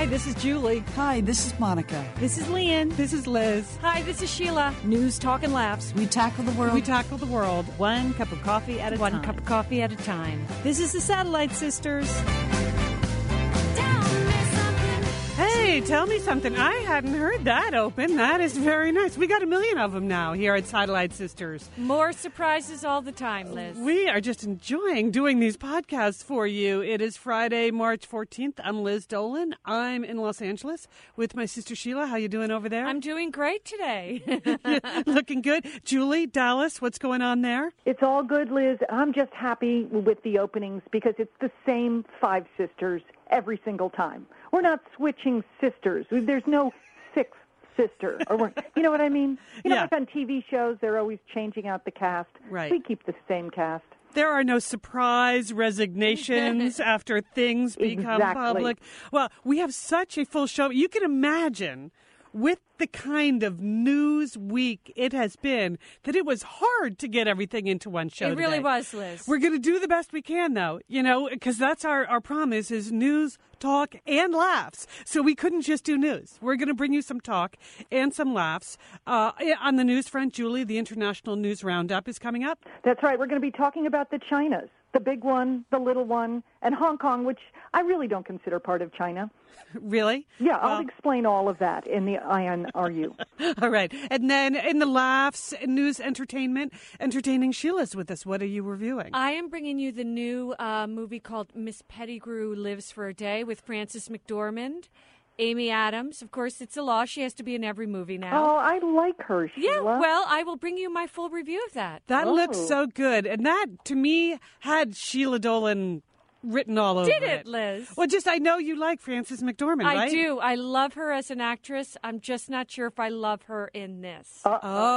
Hi, this is Julie. Hi, this is Monica. This is Leanne. This is Liz. Hi, this is Sheila. News, talk, and laughs. We tackle the world. We tackle the world. One cup of coffee at a time. One cup of coffee at a time. This is the Satellite Sisters. Hey, tell me something. I hadn't heard that open. That is very nice. We got a million of them now here at Satellite Sisters. More surprises all the time, Liz. We are just enjoying doing these podcasts for you. It is Friday, March 14th. I'm Liz Dolan. I'm in Los Angeles with my sister Sheila. How you doing over there? I'm doing great today. Looking good. Julie, Dallas, what's going on there? It's all good, Liz. I'm just happy with the openings because it's the same five sisters every single time. We're not switching sisters. There's no sixth sister. You know what I mean? Like on TV shows, they're always changing out the cast. Right. We keep the same cast. There are no surprise resignations after things become public. Well, we have such a full show. You can imagine with the kind of news week it has been that it was hard to get everything into one show It really today. was, Liz. We're going to do the best we can, though, because that's our promise is news, talk, and laughs. So we couldn't just do news. We're going to bring you some talk and some laughs. On the news front, Julie, the International News Roundup is coming up. That's right. We're going to be talking about the Chinas, the big one, the little one, and Hong Kong, which I really don't consider part of China. Really? Yeah, I'll explain all of that in the INRU. All right. And then in the laughs, news, entertaining Sheila's with us. What are you reviewing? I am bringing you the new movie called Miss Pettigrew Lives for a Day with Frances McDormand. Amy Adams. Of course, it's a law. She has to be in every movie now. Oh, I like her, Sheila. Yeah, well, I will bring you my full review of that. That looks so good. And that, to me, had Sheila Dolan written all over it. Did it, Liz? Well, I know you like Frances McDormand, right? I do. I love her as an actress. I'm just not sure if I love her in this. Oh,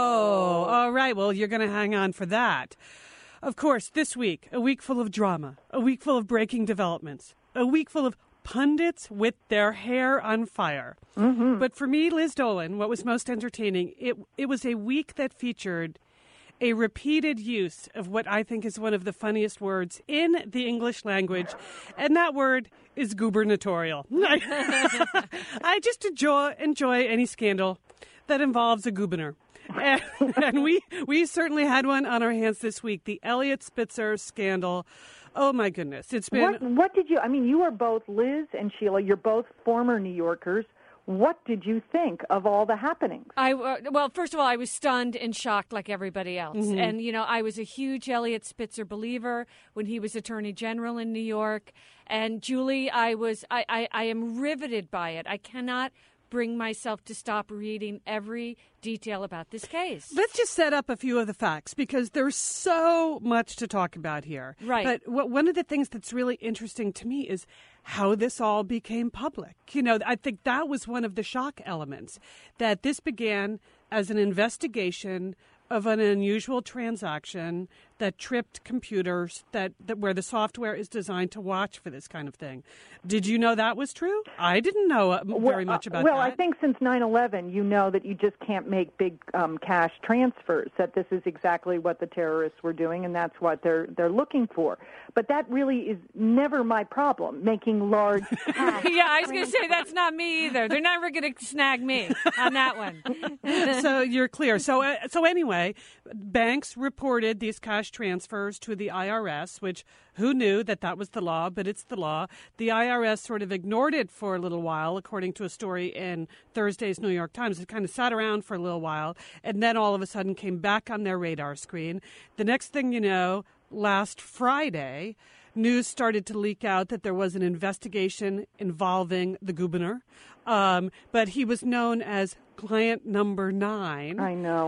all right. Well, you're going to hang on for that. Of course, this week, a week full of drama, a week full of breaking developments, a week full of pundits with their hair on fire. Mm-hmm. But for me, Liz Dolan, what was most entertaining, it was a week that featured a repeated use of what I think is one of the funniest words in the English language, and that word is gubernatorial. I just enjoy any scandal that involves a goobernator. And we certainly had one on our hands this week, the Eliot Spitzer scandal. Oh, my goodness. It's been... What did you... I mean, you are both, Liz and Sheila, you're both former New Yorkers. What did you think of all the happenings? Well, first of all, I was stunned and shocked like everybody else. Mm-hmm. And, I was a huge Eliot Spitzer believer when he was Attorney General in New York. And, Julie, I am riveted by it. I cannot bring myself to stop reading every detail about this case. Let's just set up a few of the facts because there's so much to talk about here. Right. But one of the things that's really interesting to me is how this all became public. I think that was one of the shock elements, that this began as an investigation of an unusual transaction that tripped computers that where the software is designed to watch for this kind of thing. Did you know that was true? I didn't know very much about that. Well, I think since 9/11, you know that you just can't make big cash transfers, that this is exactly what the terrorists were doing, and that's what they're looking for. But that really is never my problem, making large cash Yeah, I was going to say that's not me either. They're never going to snag me on that one. So you're clear. So anyway, banks reported these cash transfers to the IRS, which who knew that was the law, but it's the law. The IRS sort of ignored it for a little while, according to a story in Thursday's New York Times. It kind of sat around for a little while, and then all of a sudden came back on their radar screen. The next thing you know, last Friday, news started to leak out that there was an investigation involving the governor, but he was known as client number 9.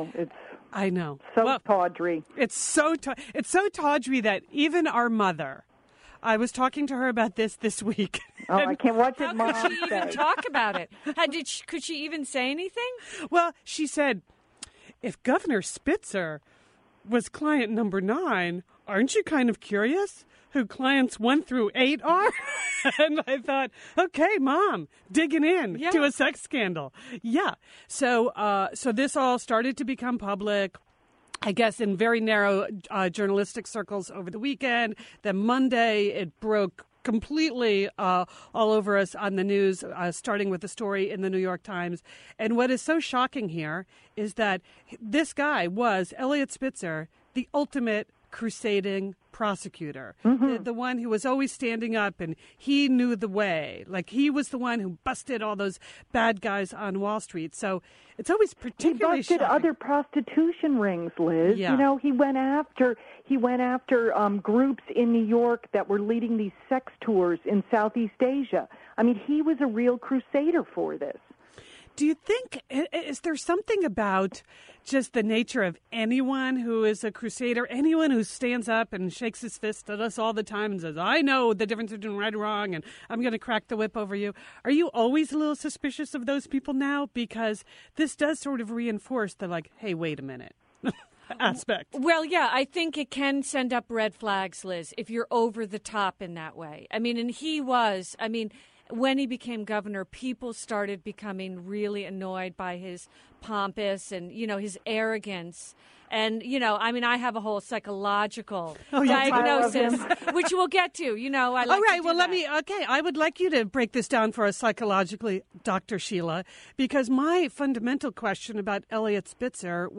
I know. So tawdry. It's so tawdry that even our mother, I was talking to her about this week. Oh, I can't watch it, Mom. How could she even talk about it? Could she even say anything? Well, she said, if Governor Spitzer was client number 9, aren't you kind of curious who clients 1 through 8 are? And I thought, okay, Mom, digging in to a sex scandal. Yeah. So this all started to become public, I guess, in very narrow journalistic circles over the weekend. Then Monday, it broke completely all over us on the news, starting with the story in the New York Times. And what is so shocking here is that this guy was, Eliot Spitzer, the ultimate crusading prosecutor, the one who was always standing up, and he knew the way. Like, he was the one who busted all those bad guys on Wall Street. So it's always particularly He busted shocking. other prostitution rings, Liz. Yeah. You know, he went after groups in New York that were leading these sex tours in Southeast Asia. I mean, he was a real crusader for this. Do you think, is there something about just the nature of anyone who is a crusader, anyone who stands up and shakes his fist at us all the time and says, I know the difference between right and wrong, and I'm going to crack the whip over you? Are you always a little suspicious of those people now? Because this does sort of reinforce the, like, hey, wait a minute aspect. Well, yeah, I think it can send up red flags, Liz, if you're over the top in that way. I mean, and he was, when he became governor, people started becoming really annoyed by his pompous and, his arrogance. And, I have a whole psychological diagnosis, which we'll get to. I like All right, to do well, that. I would like you to break this down for us psychologically, Dr. Sheila, because my fundamental question about Eliot Spitzer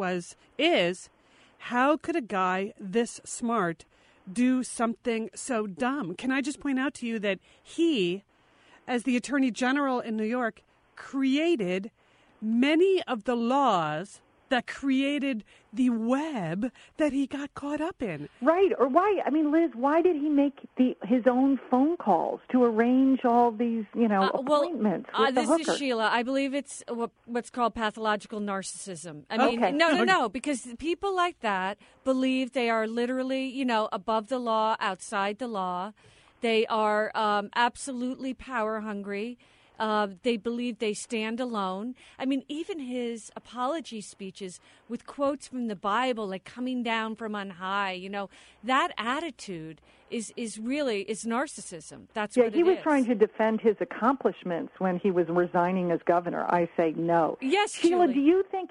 is how could a guy this smart do something so dumb? Can I just point out to you that he, as the Attorney General in New York, created many of the laws that created the web that he got caught up in. Right. Or why? I mean, Liz, why did he make his own phone calls to arrange all these, appointments with the this hooker? is Sheila. I believe it's what's called pathological narcissism. I mean, no, because people like that believe they are literally, above the law, outside the law. They are absolutely power hungry. They believe they stand alone. I mean, even his apology speeches with quotes from the Bible, like coming down from on high, that attitude is narcissism. That's what it is. Yeah, he was trying to defend his accomplishments when he was resigning as governor. I say no. Yes, Sheila, Julie.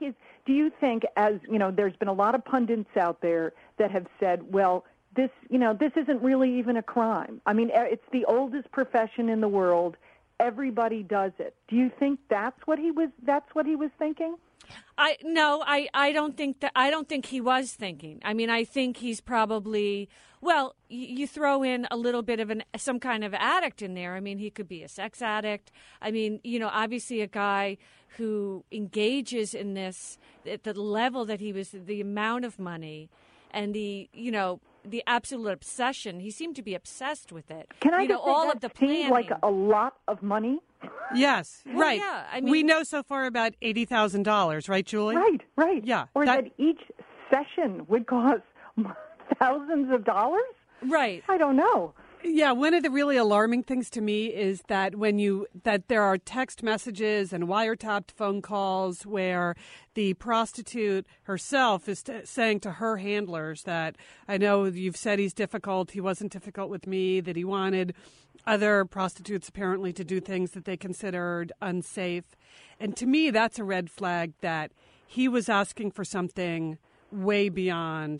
do you think as, there's been a lot of pundits out there that have said, well, this isn't really even a crime. I mean, it's the oldest profession in the world. Everybody does it. Do you think that's what he was thinking? I don't think he was thinking. I mean, I think he's probably, well, you throw in a little bit of some kind of addict in there. I mean, he could be a sex addict. I mean, obviously a guy who engages in this at the level that he was, the amount of money and the absolute obsession. He seemed to be obsessed with it. Can I just say all that of the seemed planning. like a lot of money? Yes, Well, right. yeah, I mean- we know so far about $80,000, right, Julie? Right. Yeah, Or that- that each session would cost thousands of dollars? Right. I don't know. Yeah, one of the really alarming things to me is that that there are text messages and wiretapped phone calls where the prostitute herself is saying to her handlers that, I know you've said he's difficult, he wasn't difficult with me, that he wanted other prostitutes apparently to do things that they considered unsafe. And to me, that's a red flag that he was asking for something way beyond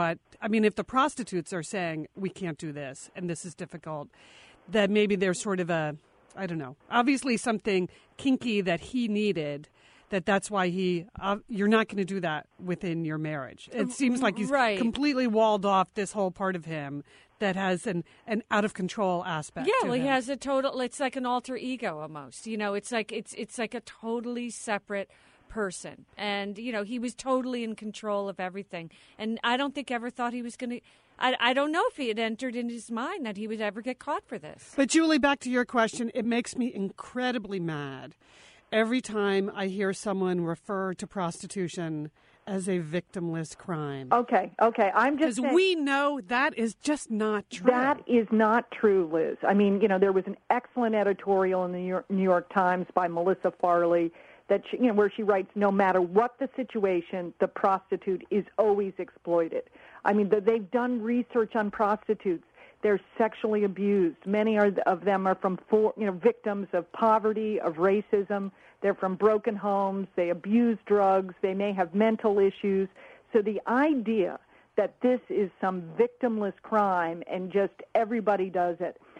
if the prostitutes are saying, we can't do this and this is difficult, that maybe there's sort of obviously something kinky that he needed, that's why you're not going to do that within your marriage. It seems like he's completely walled off this whole part of him that has an out of control aspect. Yeah, to well, him. he has a total, it's like an alter ego almost. It's like a totally separate person. And, he was totally in control of everything. And I don't think ever thought he was going to, I don't know if he had entered in his mind that he would ever get caught for this. But Julie, back to your question, it makes me incredibly mad every time I hear someone refer to prostitution as a victimless crime. Okay. I'm just Because we know that is just not true. That is not true, Liz. I mean, there was an excellent editorial in the New York Times by Melissa Farley that where she writes, no matter what the situation, the prostitute is always exploited. I mean, they've done research on prostitutes. They're sexually abused. Many of them are from victims of poverty, of racism. They're from broken homes. They abuse drugs. They may have mental issues. So the idea that this is some victimless crime and just everybody does it.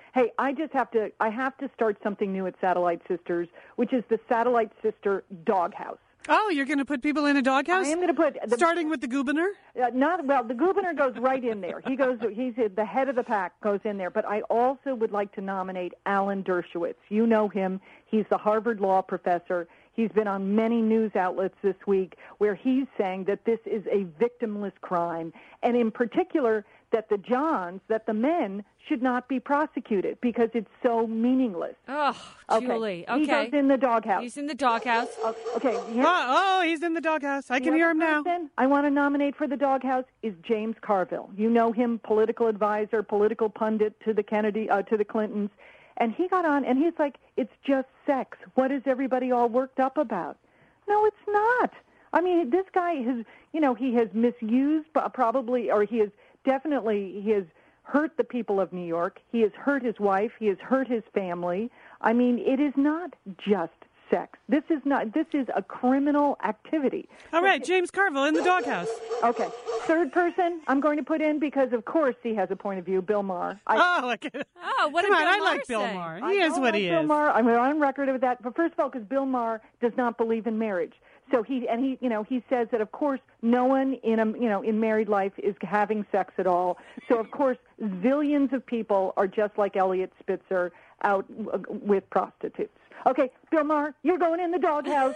Hey, I have to start something new at Satellite Sisters, which is the Satellite Sister Doghouse. Oh, you're going to put people in a doghouse? I am going to put starting with the Gubiner? The Gubiner goes right in there. He's the head of the pack, goes in there. But I also would like to nominate Alan Dershowitz. You know him. He's the Harvard law professor. He's been on many news outlets this week where he's saying that this is a victimless crime, and in particular that the men should not be prosecuted because it's so meaningless. Oh, Julie. Okay. He goes in the doghouse. He's in the doghouse. Okay. He's in the doghouse. I can hear him now. I want to nominate for the doghouse is James Carville. You know him, political advisor, political pundit to the Clintons. And he got on, and he's like, it's just sex. What is everybody all worked up about? No, it's not. I mean, this guy has, he has misused probably, or he has hurt the people of New York. He has hurt his wife. He has hurt his family. I mean, it is not just sex. This is a criminal activity. All right, James Carville in the doghouse. Okay. Third person I'm going to put in because, of course, he has a point of view, Bill Maher. What Come did on, Bill I Maher like Bill say? Maher. He is what he is. Bill Maher, I'm on record with that. But first of all, because Bill Maher does not believe in marriage. So he says that, of course, no one in married life is having sex at all. So, of course, zillions of people are just like Elliot Spitzer out with prostitutes. Okay, Bill Maher, you're going in the doghouse.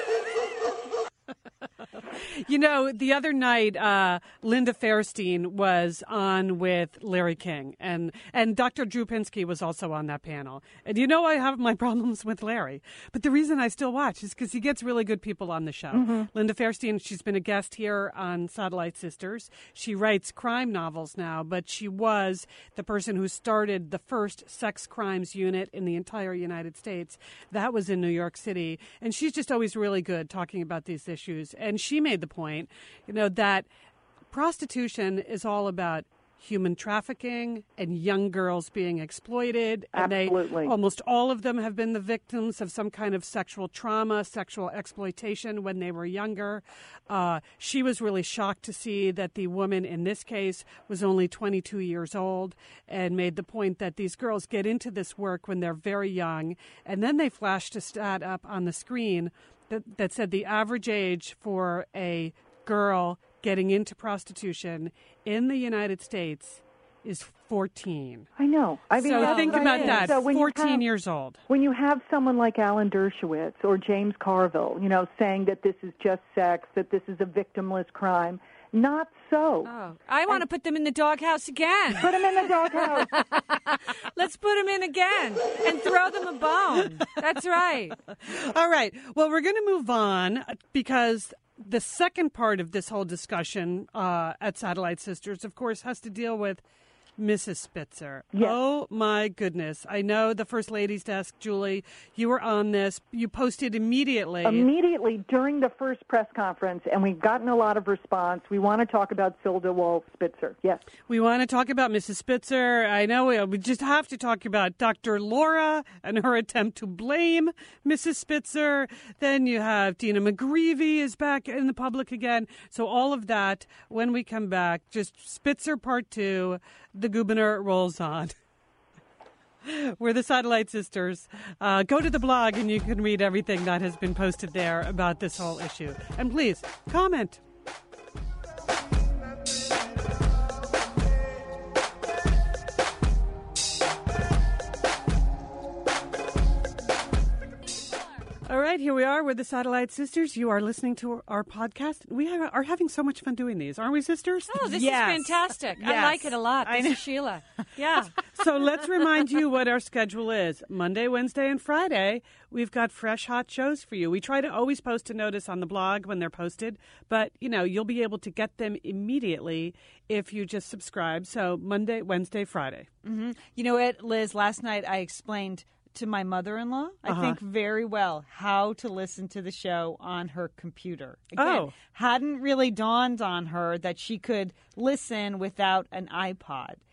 The other night, Linda Fairstein was on with Larry King, and Dr. Drew Pinsky was also on that panel. And I have my problems with Larry, but the reason I still watch is because he gets really good people on the show. Mm-hmm. Linda Fairstein, she's been a guest here on Satellite Sisters. She writes crime novels now, but she was the person who started the first sex crimes unit in the entire United States. That was in New York City, and she's just always really good talking about these issues. And she made the point, that prostitution is all about human trafficking and young girls being exploited. Absolutely. And almost all of them have been the victims of some kind of sexual trauma, sexual exploitation when they were younger. She was really shocked to see that the woman in this case was only 22 years old, and made the point that these girls get into this work when they're very young, and then they flashed a stat up on the screen that said the average age for a girl getting into prostitution in the United States is 14. I know. I mean, so think about that. So 14 years old. When you have someone like Alan Dershowitz or James Carville, saying that this is just sex, that this is a victimless crime, not so. Oh, I want to put them in the doghouse again. Put them in the doghouse. Let's put them in again and throw them a bone. That's right. All right. Well, we're going to move on because the second part of this whole discussion at Satellite Sisters, of course, has to deal with Mrs. Spitzer. Yes. Oh, my goodness. I know the First Lady's desk, Julie, you were on this. You posted immediately. Immediately during the first press conference, and we've gotten a lot of response. We want to talk about Silda Wall Spitzer. Yes. We want to talk about Mrs. Spitzer. I know we just have to talk about Dr. Laura and her attempt to blame Mrs. Spitzer. Then you have Dina McGreevy is back in the public again. So all of that when we come back. Just Spitzer Part 2. The Gubiner rolls on. We're the Satellite Sisters. Go to the blog and you can read everything that has been posted there about this whole issue. And please, comment. All right, here we are. We're the Satellite Sisters. You are listening to our podcast. We are having so much fun doing these, aren't we, sisters? Oh, this is fantastic. Yes. I like it a lot. This is Sheila. Yeah. So let's remind you what our schedule is. Monday, Wednesday, and Friday, we've got fresh, hot shows for you. We try to always post a notice on the blog when they're posted, but, you'll be able to get them immediately if you just subscribe. So Monday, Wednesday, Friday. Mm-hmm. You know what, Liz? Last night I explained to my mother-in-law, I think very well, how to listen to the show on her computer. Again, hadn't really dawned on her that she could listen without an iPod.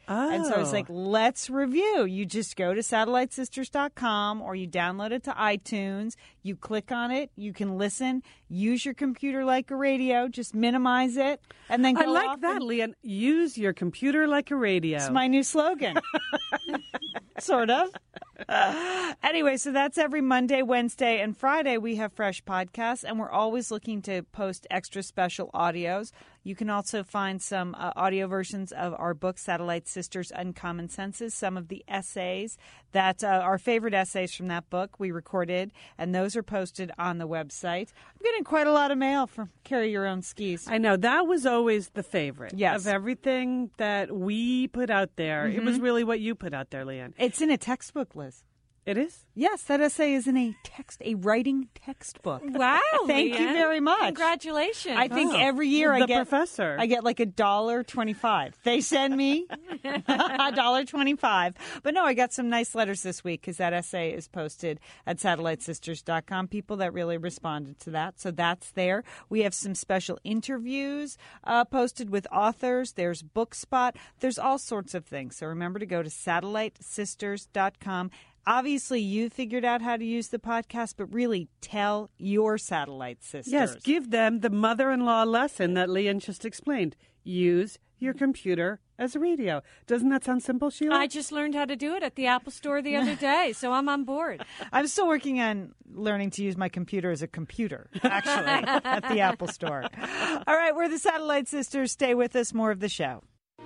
And so I was like, let's review. You just go to satellitesisters.com or you download it to iTunes. You click on it. You can listen. Use your computer like a radio. Just minimize it. And then go I like off that, Leanne. Use your computer like a radio. It's my new slogan. Sort of. Anyway, so that's every Monday, Wednesday, and Friday. We have fresh podcasts, and we're always looking to post extra special audios. You can also find some audio versions of our book, Satellite Sisters Uncommon Senses, some of the essays that our favorite essays from that book we recorded, and those are posted on the website. I'm getting quite a lot of mail from Carry Your Own Skis. I know. That was always the favorite. Yes. Of everything that we put out there. It was really what you put out there, Leanne. It's in a textbook, Liz. It is? Yes, that essay is in a writing textbook. Wow. Thank you Leanne. very much. Congratulations. I think every year The professor. I get like $1.25. They send me $1.25. But no, I got some nice letters this week because that essay is posted at satellitesisters.com. People that really responded to that. So that's there. We have some special interviews posted with authors. There's BookSpot. There's all sorts of things. So remember to go to satellitesisters.com. Obviously, you figured out how to use the podcast, but really tell your satellite sisters. Yes, give them the mother-in-law lesson that Leanne just explained. Use your computer as a radio. Doesn't that sound simple, Sheila? I just learned how to do it at the Apple Store the other day, so I'm on board. I'm still working on learning to use my computer as a computer, actually, at the Apple Store. All right, we're the Satellite Sisters. Stay with us. More of the show.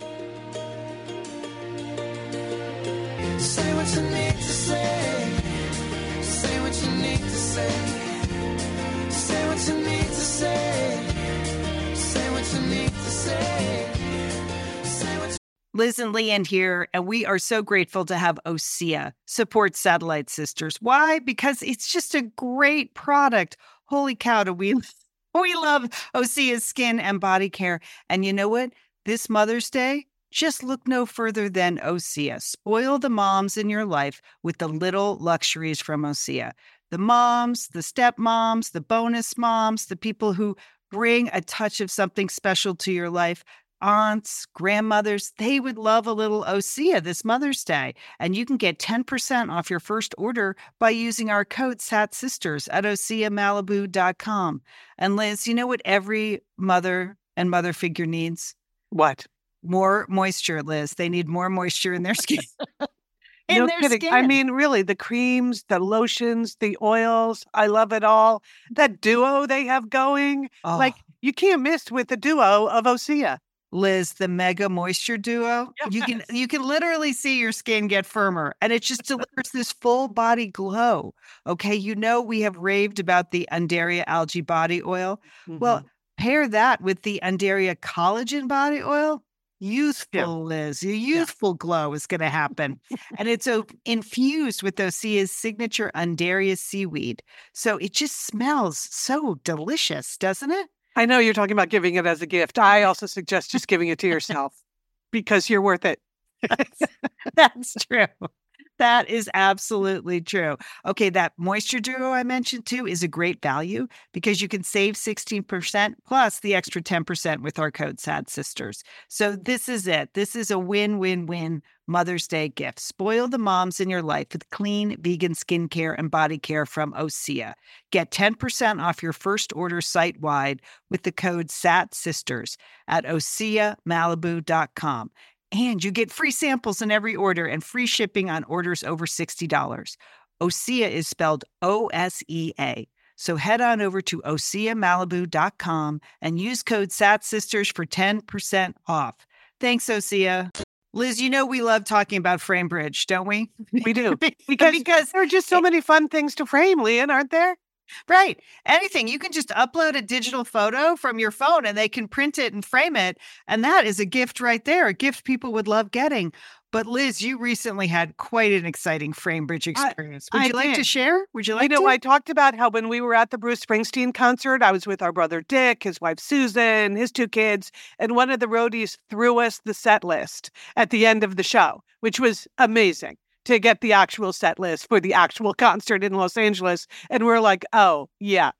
Say what you need to say. Say what you need to say. Say what you need to say. Say what you need to say. Liz and Leanne here, and we are so grateful to have OSEA support Satellite Sisters. Why? Because it's just a great product. Holy cow, do we love OSEA's skin and body care. And you know what? This Mother's Day, just look no further than OSEA. Spoil the moms in your life with the little luxuries from OSEA. The moms, the stepmoms, the bonus moms, the people who bring a touch of something special to your life. Aunts, grandmothers, they would love a little OSEA this Mother's Day. And you can get 10% off your first order by using our code SATSisters at OSEAMalibu.com. And Liz, you know what every mother and mother figure needs? What? More moisture, Liz. They need more moisture in their skin. No kidding. I mean, really, the creams, the lotions, the oils, I love it all. That duo they have going, like you can't miss with the duo of OSEA. Liz, the Mega Moisture Duo. Yes. You can literally see your skin get firmer, and it just delivers this full body glow. Okay, you know we have raved about the Undaria Algae Body Oil. Mm-hmm. Well, pair that with the Undaria Collagen Body Oil. Youthful, Liz. Your youthful glow is going to happen. And it's infused with OSEA's signature Undaria seaweed. So it just smells so delicious, doesn't it? I know you're talking about giving it as a gift. I also suggest just giving it to yourself because you're worth it. That's true. That is absolutely true. Okay, that Moisture Duo I mentioned too is a great value because you can save 16% plus the extra 10% with our code SADSisters. So this is it. This is a win-win-win Mother's Day gift. Spoil the moms in your life with clean vegan skincare and body care from OSEA. Get 10% off your first order site-wide with the code SATSisters at OSEAMalibu.com. And you get free samples in every order and free shipping on orders over $60. OSEA is spelled O-S-E-A. So head on over to OSEAMalibu.com and use code SATSisters for 10% off. Thanks, OSEA. Liz, you know we love talking about FrameBridge, don't we? We do. Because there are just so many fun things to frame, Leanne, aren't there? Right. Anything. You can just upload a digital photo from your phone and they can print it and frame it. And that is a gift right there, a gift people would love getting. But Liz, you recently had quite an exciting FrameBridge experience. Would you like to share? I talked about how when we were at the Bruce Springsteen concert, I was with our brother Dick, his wife Susan, his two kids, and one of the roadies threw us the set list at the end of the show, which was amazing. To get the actual set list for the actual concert in Los Angeles. And we're like, oh, yeah,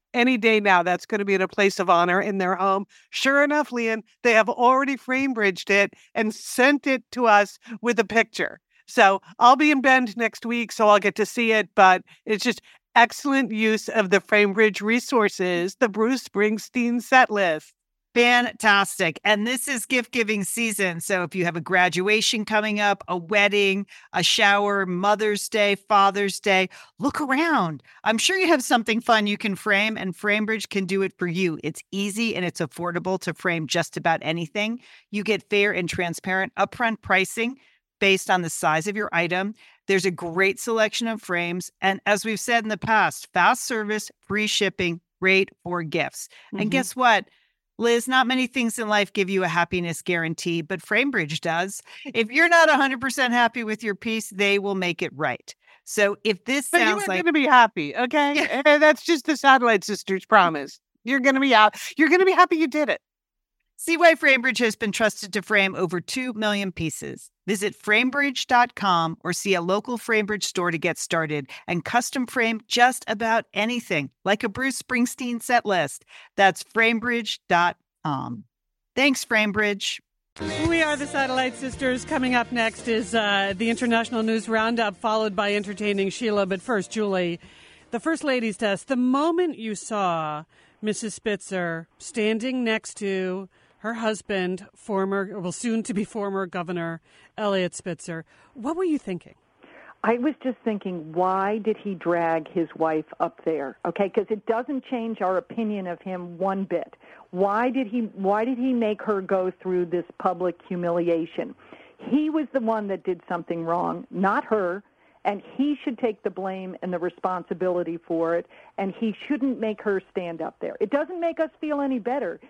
any day now, that's going to be in a place of honor in their home. Sure enough, Leon, they have already frame-bridged it and sent it to us with a picture. So I'll be in Bend next week, so I'll get to see it. But it's just excellent use of the FrameBridge resources, the Bruce Springsteen set list. Fantastic. And this is gift giving season. So if you have a graduation coming up, a wedding, a shower, Mother's Day, Father's Day, look around. I'm sure you have something fun you can frame, and FrameBridge can do it for you. It's easy and it's affordable to frame just about anything. You get fair and transparent upfront pricing based on the size of your item. There's a great selection of frames. And as we've said in the past, fast service, free shipping, great for gifts. And guess what? Liz, not many things in life give you a happiness guarantee, but FrameBridge does. If you're not 100% happy with your piece, they will make it right. So if this But sounds you're like going to be happy, okay? And that's just the Satellite Sisters promise. You're going to be out. You're going to be happy you did it. See why FrameBridge has been trusted to frame over 2 million pieces. Visit framebridge.com or see a local FrameBridge store to get started and custom frame just about anything, like a Bruce Springsteen set list. That's framebridge.com. Thanks, FrameBridge. We are the Satellite Sisters. Coming up next is the International News Roundup, followed by Entertaining Sheila. But first, Julie, the First Lady's test. The moment you saw Mrs. Spitzer standing next to her husband, soon-to-be former Governor Eliot Spitzer, what were you thinking? I was just thinking, why did he drag his wife up there? Okay, because it doesn't change our opinion of him one bit. Why did he make her go through this public humiliation? He was the one that did something wrong, not her, and he should take the blame and the responsibility for it, and he shouldn't make her stand up there. It doesn't make us feel any better,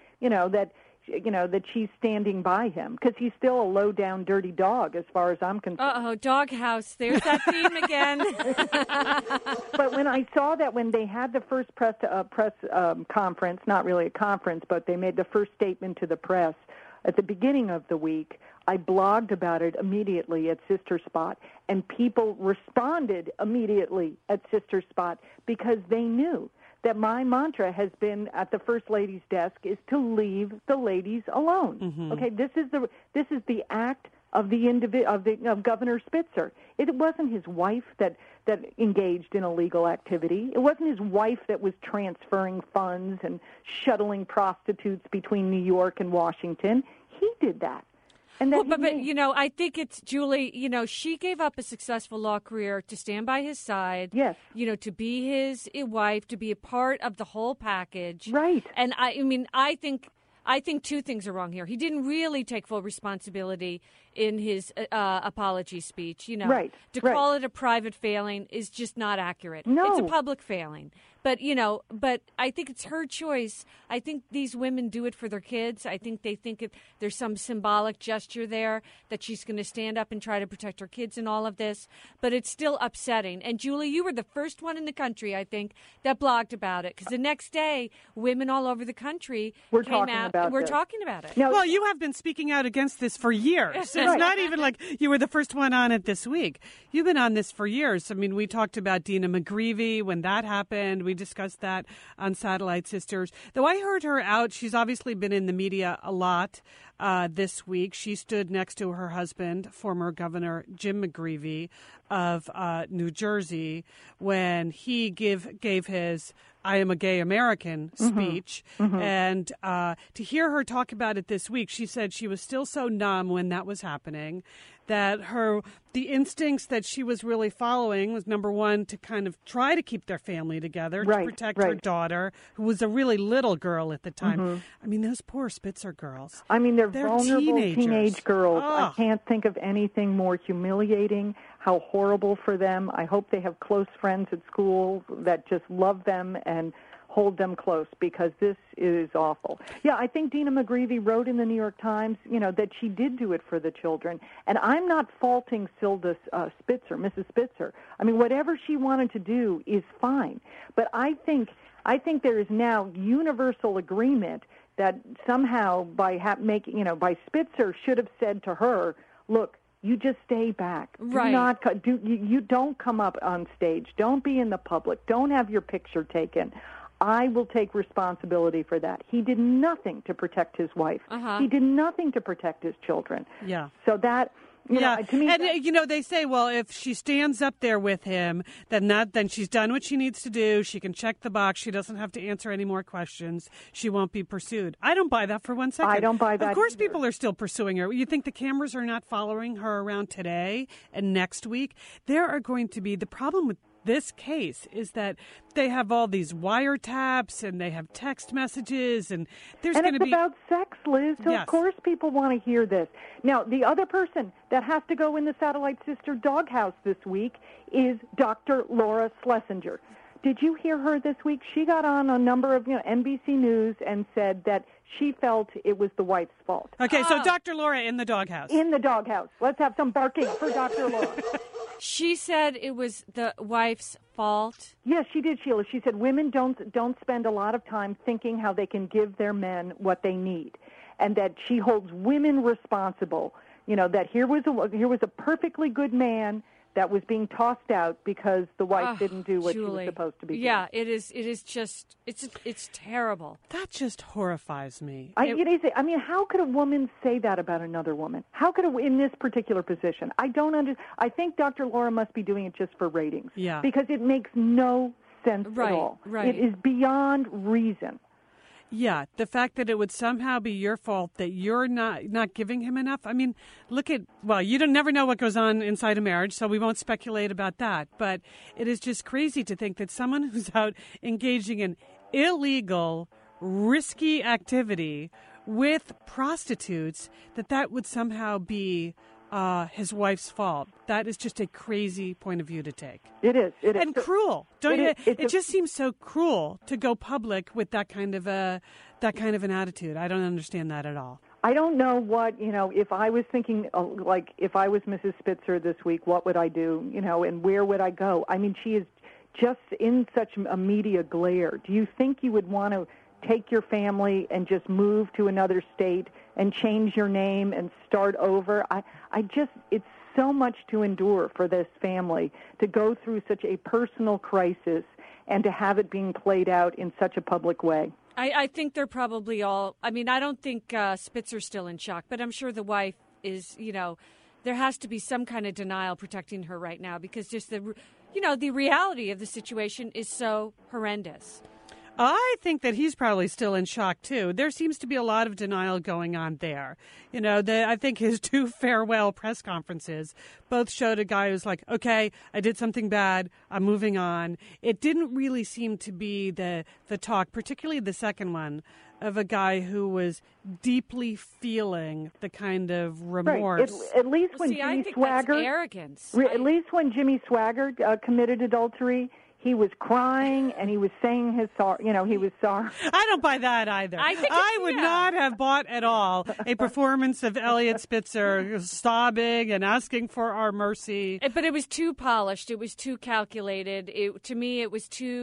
that she's standing by him, because he's still a low-down, dirty dog as far as I'm concerned. Uh-oh, doghouse. There's that theme again. But when I saw that, when they had the first press conference, not really a conference, but they made the first statement to the press at the beginning of the week, I blogged about it immediately at Sister Spot, and people responded immediately at Sister Spot because they knew that my mantra has been at the First Lady's desk is to leave the ladies alone. Mm-hmm. Okay, this is the act of of Governor Spitzer. It wasn't his wife that engaged in illegal activity. It wasn't his wife that was transferring funds and shuttling prostitutes between New York and Washington. He did that. And but I think it's Julie, she gave up a successful law career to stand by his side. Yes. To be his wife, to be a part of the whole package. Right. And I think two things are wrong here. He didn't really take full responsibility in his apology speech. Right. To call it a private failing is just not accurate. No. It's a public failing. But, but I think it's her choice. I think these women do it for their kids. I think they think there's some symbolic gesture there that she's going to stand up and try to protect her kids in all of this. But it's still upsetting. And, Julie, you were the first one in the country, I think, that blogged about it. Because the next day, women all over the country We're came talking out. about We're this. talking about it. No, Well, you have been speaking out against this for years. It's not even like you were the first one on it this week. You've been on this for years. I mean, we talked about Dina McGreevy when that happened. We discussed that on Satellite Sisters. Though I heard her out, she's obviously been in the media a lot this week. She stood next to her husband, former Governor Jim McGreevy of New Jersey, when he gave his I am a gay American speech. Mm-hmm. And to hear her talk about it this week, she said she was still so numb when that was happening, that the instincts that she was really following was, number one, to kind of try to keep their family together, to protect her daughter, who was a really little girl at the time. Mm-hmm. I mean, those poor Spitzer girls. I mean, they're vulnerable teenage girls. Oh. I can't think of anything more humiliating. How horrible for them. I hope they have close friends at school that just love them and hold them close, because this is awful. Yeah, I think Dina McGreevy wrote in the New York Times, that she did do it for the children. And I'm not faulting Silda Spitzer, Mrs. Spitzer. I mean, whatever she wanted to do is fine. But I think there is now universal agreement that somehow by Spitzer should have said to her, look, you just stay back. Right. You don't come up on stage. Don't be in the public. Don't have your picture taken. I will take responsibility for that. He did nothing to protect his wife. He did nothing to protect his children. Yeah. So that, you know, to me, and they say, well, if she stands up there with him, then she's done what she needs to do. She can check the box. She doesn't have to answer any more questions. She won't be pursued. I don't buy that for 1 second. I don't buy that Of course, either. people are still pursuing her. You think the cameras are not following her around today and next week? There are going to be the problem with this case is that they have all these wiretaps and they have text messages and there's going to be... And it's about sex, Liz, so Yes. of course people want to hear this. Now, the other person that has to go in the Satellite Sister doghouse this week is Dr. Laura Schlesinger. Did you hear her this week? She got on a number of NBC News and said that she felt it was the wife's fault. Okay, so Dr. Laura in the doghouse. In the doghouse. Let's have some barking for Dr. Laura. She said it was the wife's fault. Yes, she did, Sheila. She said women don't spend a lot of time thinking how they can give their men what they need, and that she holds women responsible. You know, that here was a perfectly good man that was being tossed out because the wife didn't do what she was supposed to be doing. Yeah, it is just it's terrible. That just horrifies me. It is. I mean, how could a woman say that about another woman? How could in this particular position? I don't understand. I think Dr. Laura must be doing it just for ratings. Yeah. Because it makes no sense at all. Right. It is beyond reason. Yeah, the fact that it would somehow be your fault that you're not giving him enough. I mean, you don't never know what goes on inside a marriage, so we won't speculate about that. But it is just crazy to think that someone who's out engaging in illegal, risky activity with prostitutes, that would somehow be his wife's fault. That is just a crazy point of view to take. It is. And cruel. It just seems so cruel to go public with that kind of an attitude. I don't understand that at all. I don't know what, if I was thinking, if I was Mrs. Spitzer this week, what would I do, and where would I go? I mean, she is just in such a media glare. Do you think you would want to take your family and just move to another state and change your name and start over? It's so much to endure for this family to go through such a personal crisis and to have it being played out in such a public way. I think they're probably all, I mean, I don't think Spitzer's still in shock, but I'm sure the wife is, there has to be some kind of denial protecting her right now because just the reality of the situation is so horrendous. I think that he's probably still in shock, too. There seems to be a lot of denial going on there. I think his 2 farewell press conferences both showed a guy who's like, okay, I did something bad, I'm moving on. It didn't really seem to be the talk, particularly the second one, of a guy who was deeply feeling the kind of remorse. Right. At least when Jimmy Swaggart, that's arrogance. At least when Jimmy Swaggart committed adultery, he was crying and he was saying his sorry. He was sorry. I don't buy that either. I would not have bought at all a performance of Elliot Spitzer sobbing and asking for our mercy. But it was too polished. It was too calculated. To me, it was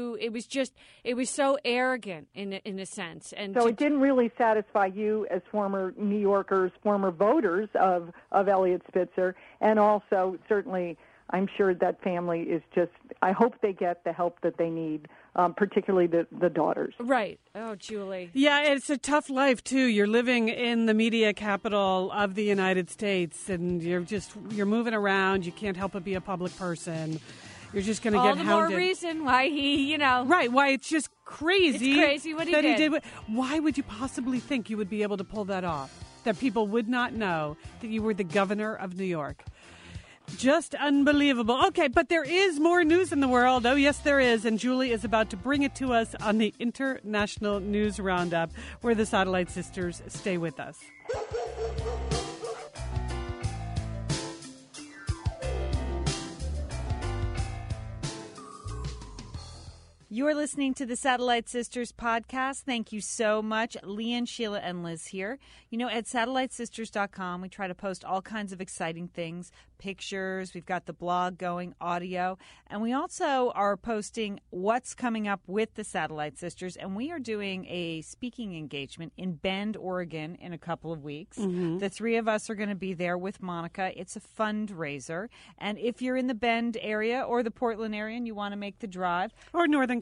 so arrogant in a sense. And so it didn't really satisfy you as former New Yorkers, former voters of Elliot Spitzer, and also certainly. I'm sure that family is just, I hope they get the help that they need, particularly the daughters. Right. Oh, Julie. Yeah, it's a tough life, too. You're living in the media capital of the United States, and you're moving around. You can't help but be a public person. You're just going to get hounded. All the more reason why he, Right, why it's just crazy. It's crazy what he did. Why would you possibly think you would be able to pull that off? That people would not know that you were the governor of New York. Just unbelievable. Okay, but there is more news in the world. Oh, yes, there is. And Julie is about to bring it to us on the International News Roundup, where the Satellite Sisters stay with us. You're listening to the Satellite Sisters podcast. Thank you so much. Leanne, Sheila, and Liz here. At SatelliteSisters.com, we try to post all kinds of exciting things, pictures. We've got the blog going, audio. And we also are posting what's coming up with the Satellite Sisters. And we are doing a speaking engagement in Bend, Oregon in a couple of weeks. Mm-hmm. The 3 of us are going to be there with Monica. It's a fundraiser. And if you're in the Bend area or the Portland area and you want to make the drive. Or Northern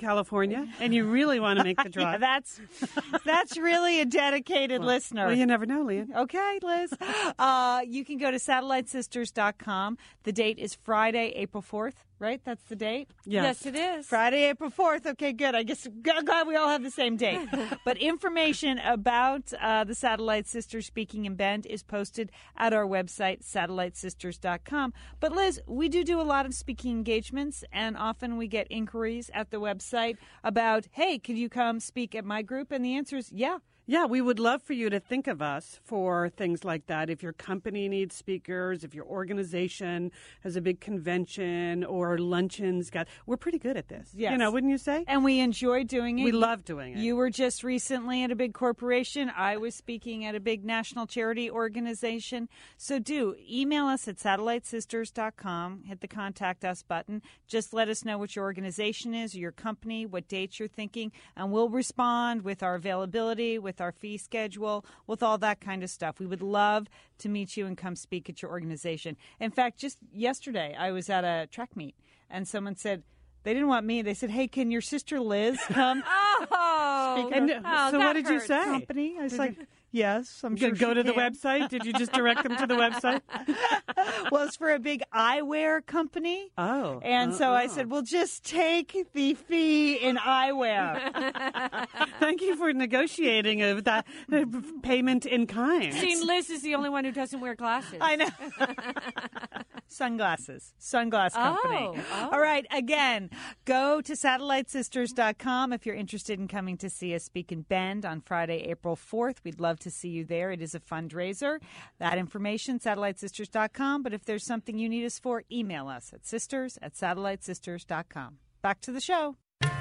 California and you really want to make the drive. That's really a dedicated listener. Well, you never know, Leanne. Okay, Liz. You can go to satellitesisters.com. The date is Friday, April 4th, right? That's the date? Yes, it is. Friday, April 4th. Okay, good. I guess glad we all have the same date. But information about the Satellite Sisters Speaking in Bend is posted at our website, satellitesisters.com. But Liz, we do a lot of speaking engagements, and often we get inquiries at the website about, hey, could you come speak at my group? And the answer is yeah. Yeah, we would love for you to think of us for things like that. If your company needs speakers, if your organization has a big convention or luncheons, we're pretty good at this. Yes. Wouldn't you say? And we enjoy doing it. We love doing it. You were just recently at a big corporation. I was speaking at a big national charity organization. So do email us at satellitesisters.com. Hit the contact us button. Just let us know what your organization is, or your company, what dates you're thinking, and we'll respond with our availability, with our fee schedule, with all that kind of stuff. We would love to meet you and come speak at your organization. In fact, just yesterday, I was at a track meet, and someone said, they didn't want me. They said, hey, can your sister Liz come? So what did you say? Company? I was like, yes, I'm sure Go she to the can. website? Did you just direct them to the website? Well, it's for a big eyewear company. Oh. And so I said, we'll just take the fee in eyewear. Thank you for negotiating that payment in kind. Seeing Liz is the only one who doesn't wear glasses. I know. Sunglasses. Sunglass Company. Oh. All right. Again, go to satellitesisters.com if you're interested in coming to see us speak in Bend on Friday, April 4th. We'd love to see you there. It is a fundraiser. That information, satellitesisters.com. But if there's something you need us for, email us at sisters@satellitesisters.com. Back to the show.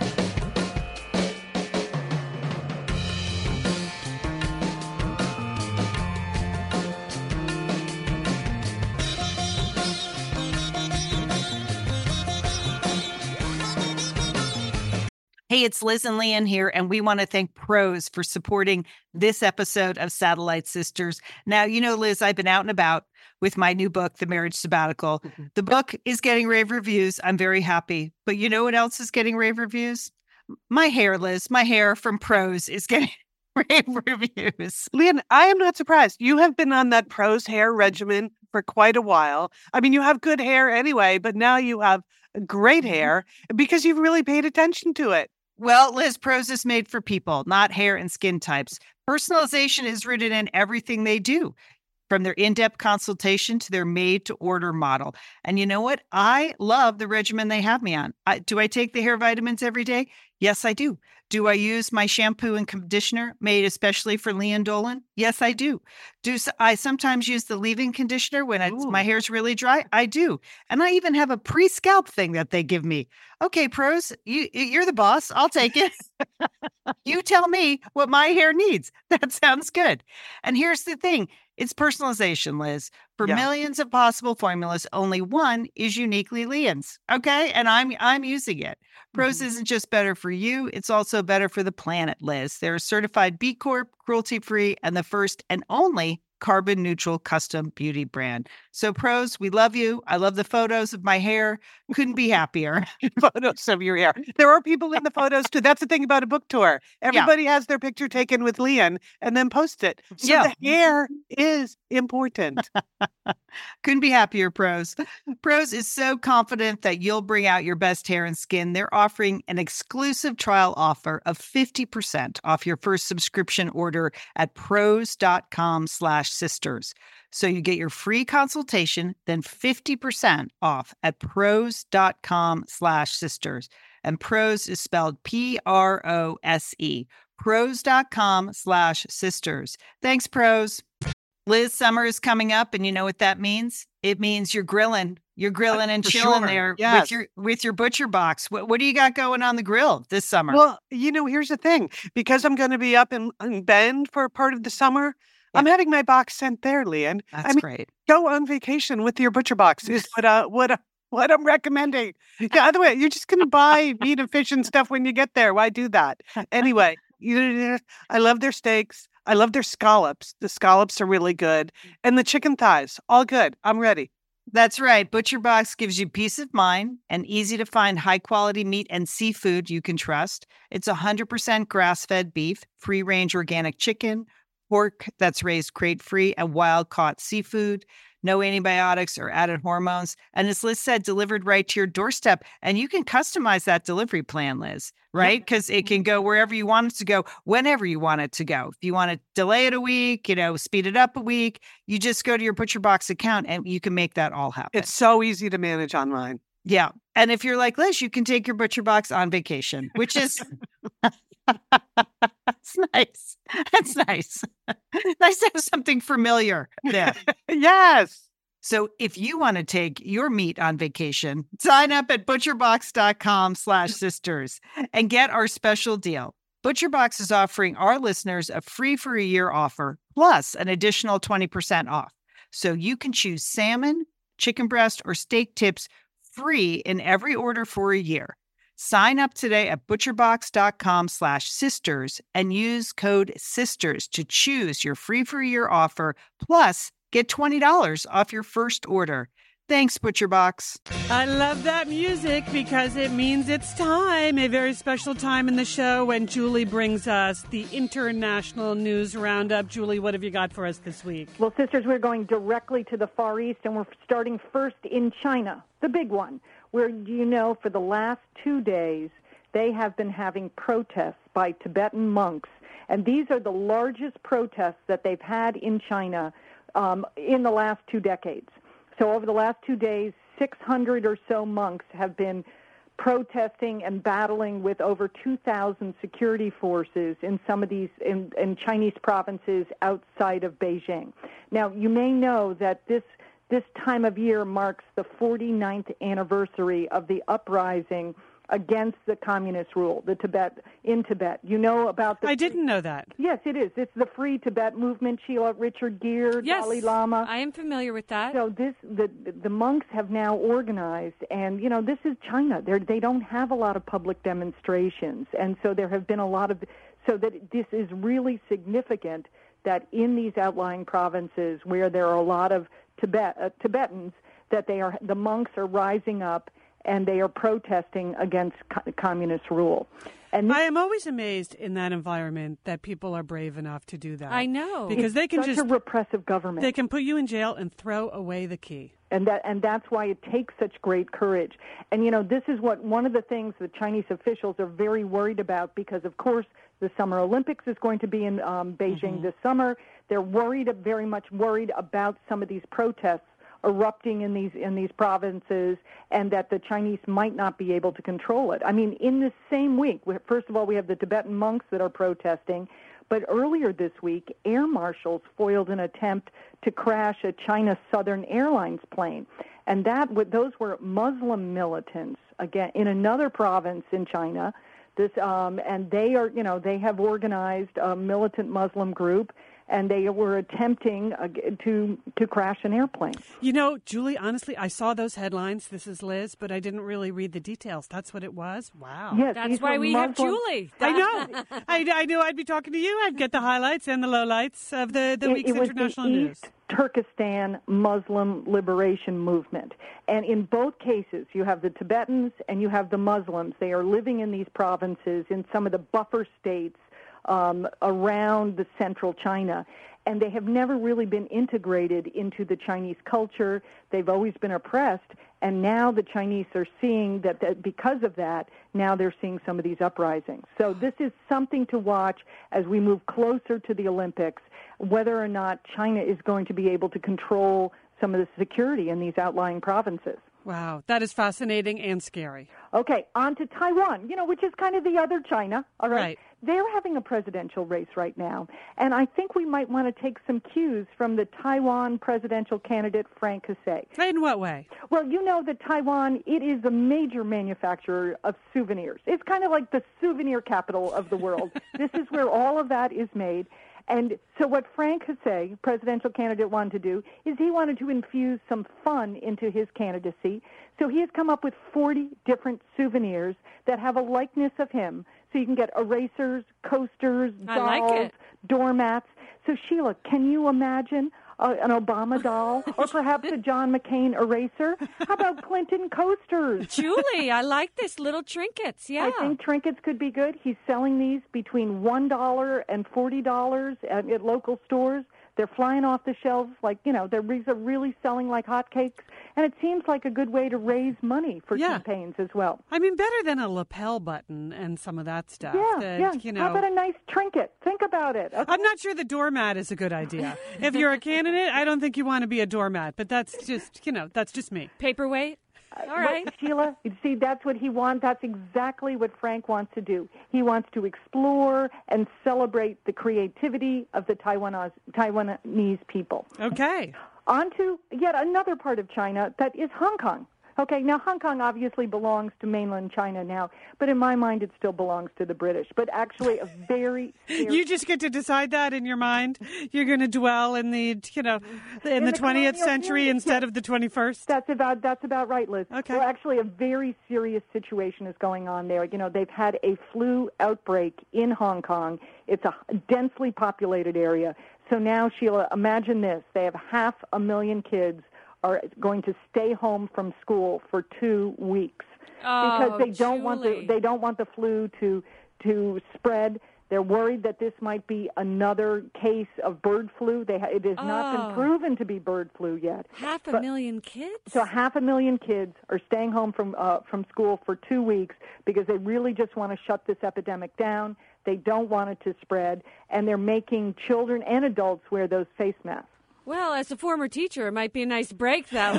Hey, it's Liz and Leanne here, and we want to thank Prose for supporting this episode of Satellite Sisters. Now, Liz, I've been out and about with my new book, The Marriage Sabbatical. Mm-hmm. The book is getting rave reviews. I'm very happy. But you know what else is getting rave reviews? My hair, Liz. My hair from Prose is getting rave reviews. Leanne, I am not surprised. You have been on that Prose hair regimen for quite a while. I mean, you have good hair anyway, but now you have great hair because you've really paid attention to it. Well, Liz, Prose is made for people, not hair and skin types. Personalization is rooted in everything they do, from their in-depth consultation to their made-to-order model. And you know what? I love the regimen they have me on. Do I take the hair vitamins every day? Yes, I do. Do I use my shampoo and conditioner made especially for Leanne Dolan? Yes, I do. Do I sometimes use the leave-in conditioner when my hair's really dry? I do. And I even have a pre-scalp thing that they give me. Okay, Prose, you're the boss. I'll take it. You tell me what my hair needs. That sounds good. And here's the thing. It's personalization, Liz. For millions of possible formulas, only one is uniquely Leanne's. Okay? And I'm using it. Prose isn't just better for you, it's also better for the planet, Liz. They're a certified B Corp, cruelty-free, and the first and only carbon neutral custom beauty brand. So Prose, we love you. I love the photos of my hair. Couldn't be happier. Photos of your hair. There are people in the photos too. That's the thing about a book tour. Everybody has their picture taken with Leanne and then post it. So the hair is important. Couldn't be happier, Prose. Prose is so confident that you'll bring out your best hair and skin. They're offering an exclusive trial offer of 50% off your first subscription order at prose.com/sisters. So you get your free consultation, then 50% off at prose.com/sisters. And Prose is spelled Prose. Prose.com/sisters. Thanks, Prose. Liz, summer is coming up, and you know what that means? It means you're grilling. You're grilling and chilling there with your butcher box. What do you got going on the grill this summer? Well, here's the thing. Because I'm going to be up in Bend for part of the summer, I'm having my box sent there, Leanne. That's great. Go on vacation with your butcher box is what I'm recommending. By the way, you're just going to buy meat and fish and stuff when you get there. Why do that? Anyway, I love their steaks. I love their scallops. The scallops are really good. And the chicken thighs, all good. I'm ready. That's right. ButcherBox gives you peace of mind and easy to find high quality meat and seafood you can trust. It's 100% grass fed beef, free range organic chicken, pork that's raised crate free, and wild caught seafood. No antibiotics or added hormones. And as Liz said, delivered right to your doorstep. And you can customize that delivery plan, Liz, right? Because it can go wherever you want it to go, whenever you want it to go. If you want to delay it a week, speed it up a week, you just go to your ButcherBox account and you can make that all happen. It's so easy to manage online. Yeah. And if you're like Liz, you can take your ButcherBox on vacation, which is that's nice. That's nice. Nice to have something familiar there. Yes. So if you want to take your meat on vacation, sign up at butcherbox.com/sisters and get our special deal. ButcherBox is offering our listeners a free for a year offer plus an additional 20% off. So you can choose salmon, chicken breast, or steak tips free in every order for a year. Sign up today at butcherbox.com/sisters and use code SISTERS to choose your free for a year offer. Plus, get $20 off your first order. Thanks, ButcherBox. I love that music because it means it's time, a very special time in the show when Julie brings us the International News Roundup. Julie, what have you got for us this week? Well, sisters, we're going directly to the Far East, and we're starting first in China, the big one, where, for the last 2 days, they have been having protests by Tibetan monks. And these are the largest protests that they've had in China in the last 2 decades. So over the last 2 days, 600 or so monks have been protesting and battling with over 2,000 security forces in some of these in Chinese provinces outside of Beijing. Now, you may know that this time of year marks the 49th anniversary of the uprising against the communist rule, in Tibet. You know about the... I didn't know that. Yes, it is. It's the Free Tibet movement, Sheila, Richard Gere, Yes, Dalai Lama. I am familiar with that. So the monks have now organized, and, this is China. They don't have a lot of public demonstrations, and so there have been a lot of... So that this is really significant that in these outlying provinces where there are a lot of Tibetans, that the monks are rising up and they are protesting against communist rule. And I am always amazed in that environment that people are brave enough to do that. I know. Because they can such just a repressive government. They can put you in jail and throw away the key. And that's why it takes such great courage. And this is one of the things the Chinese officials are very worried about, because of course the Summer Olympics is going to be in Beijing this summer. They're very much worried about some of these protests erupting in these provinces, and that the Chinese might not be able to control it. I mean, in this same week, first of all, we have the Tibetan monks that are protesting, but earlier this week, air marshals foiled an attempt to crash a China Southern Airlines plane, and those were Muslim militants again in another province in China. And they are, they have organized a militant Muslim group, and they were attempting to crash an airplane. Julie, honestly, I saw those headlines. This is Liz, but I didn't really read the details. That's what it was? Wow. Yes, that's why we have Julie. I know. I knew I'd be talking to you. I'd get the highlights and the lowlights of the week's international news. East Turkestan Muslim Liberation Movement. And in both cases, you have the Tibetans and you have the Muslims. They are living in these provinces in some of the buffer states around the central China, and they have never really been integrated into the Chinese culture. They've always been oppressed, and now the Chinese are seeing that because of that, now they're seeing some of these uprisings. So this is something to watch as we move closer to the Olympics, whether or not China is going to be able to control some of the security in these outlying provinces. Wow, that is fascinating and scary. Okay, on to Taiwan, which is kind of the other China, all right? Right. They're having a presidential race right now, and I think we might want to take some cues from the Taiwan presidential candidate, Frank Hsieh. In what way? Well, that Taiwan, it is a major manufacturer of souvenirs. It's kind of like the souvenir capital of the world. This is where all of that is made. And so what Frank Hsieh, presidential candidate, wanted to do is he wanted to infuse some fun into his candidacy. So he has come up with 40 different souvenirs that have a likeness of him. So you can get erasers, coasters, dolls, doormats. So, Sheila, can you imagine an Obama doll, or perhaps a John McCain eraser. How about Clinton coasters? Julie, I like this. Little trinkets. Yeah. I think trinkets could be good. He's selling these between $1 and $40 at local stores. They're flying off the shelves like, they're really selling like hotcakes. And it seems like a good way to raise money for campaigns as well. I mean, better than a lapel button and some of that stuff. Yeah. How about a nice trinket? Think about it. Okay. I'm not sure the doormat is a good idea. If you're a candidate, I don't think you want to be a doormat. But that's just, that's just me. Paperweight? All right. But Sheila, you see, that's what he wants. That's exactly what Frank wants to do. He wants to explore and celebrate the creativity of the Taiwanese people. Okay. On to yet another part of China that is Hong Kong. Okay, now Hong Kong obviously belongs to mainland China now, but in my mind it still belongs to the British. But actually a very You just get to decide that in your mind? You're going to dwell in the 20th century instead of the 21st? That's about right, Liz. Okay. Well, actually a very serious situation is going on there. They've had a flu outbreak in Hong Kong. It's a densely populated area. So now, Sheila, imagine this. They have 500,000 kids are going to stay home from school for 2 weeks because they don't want the flu to spread. They're worried that this might be another case of bird flu. It has not been proven to be bird flu yet. 500,000 kids? So 500,000 kids are staying home from school for 2 weeks because they really just want to shut this epidemic down. They don't want it to spread, and they're making children and adults wear those face masks. Well, as a former teacher, it might be a nice break, though.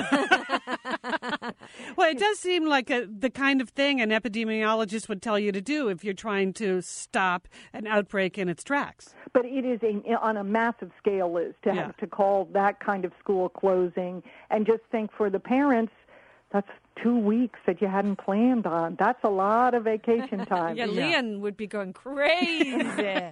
Well, it does seem like the kind of thing an epidemiologist would tell you to do if you're trying to stop an outbreak in its tracks. But it is on a massive scale, Liz, to have to call that kind of school closing. And just think for the parents, that's 2 weeks that you hadn't planned on. That's a lot of vacation time. Leon would be going crazy.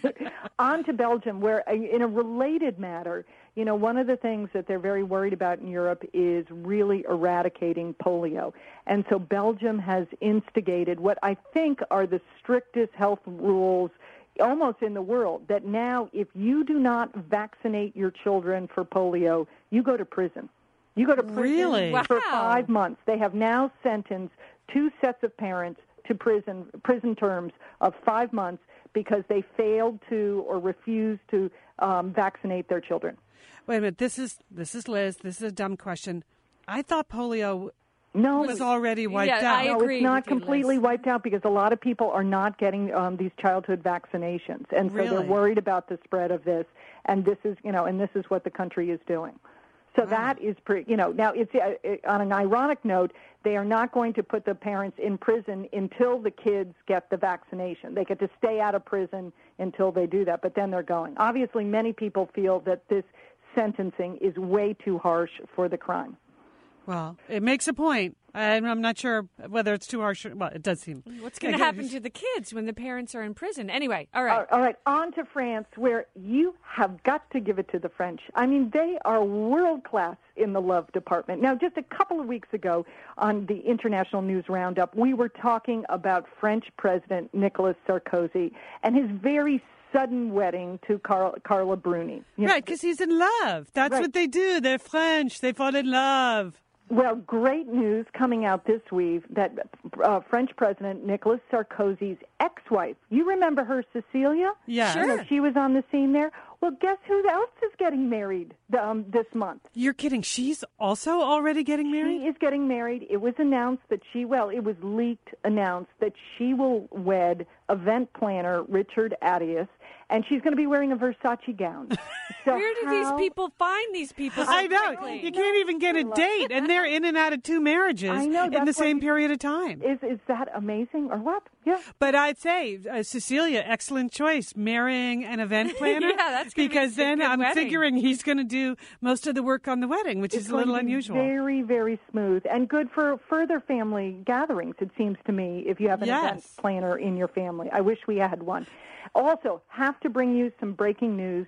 On to Belgium, where in a related matter, one of the things that they're very worried about in Europe is really eradicating polio. And so Belgium has instigated what I think are the strictest health rules almost in the world, that now if you do not vaccinate your children for polio, you go to prison. You go to prison for 5 months. They have now sentenced 2 sets of parents to prison terms of 5 months because they failed to or refused to vaccinate their children. Wait a minute. This is Liz. This is a dumb question. I thought polio was already wiped out. I agree. No, it's not with you, completely Liz. wiped out because a lot of people are not getting these childhood vaccinations, and so they're worried about the spread of this. And this is, and this is what the country is doing. So that is pretty, now it's on an ironic note, they are not going to put the parents in prison until the kids get the vaccination. They get to stay out of prison until they do that, but then they're going. Obviously, many people feel that this sentencing is way too harsh for the crime. Well, it makes a point. I'm not sure whether it's too harsh. Well, it does seem. What's going to happen to the kids when the parents are in prison? Anyway, all right. All right, on to France, where you have got to give it to the French. I mean, they are world-class in the love department. Now, just a couple of weeks ago on the International News Roundup, we were talking about French President Nicolas Sarkozy and his very sudden wedding to Carla Bruni. Right, because he's in love. That's what they do. They're French. They fall in love. Well, great news coming out this week that French President Nicolas Sarkozy's ex-wife, you remember her, Cecilia? Yeah. Sure. She was on the scene there. Well, guess who else is getting married this month? You're kidding. She's also already getting married? She is getting married. It was announced that it was announced that she will wed event planner Richard Attias, and she's going to be wearing a Versace gown. So Where do these people find these people so I know. quickly? You can't even get a date, and they're in and out of 2 marriages in the same period of time. Is that amazing or what? Yeah. But I'd say, Cecilia, excellent choice, marrying an event planner. Yeah, that's gonna because be a then good I'm wedding. figuring he's going to do most of the work on the wedding, which is a little unusual. Very, very smooth and good for further family gatherings, it seems to me, if you have an event planner in your family. I wish we had one. Also, have to bring you some breaking news.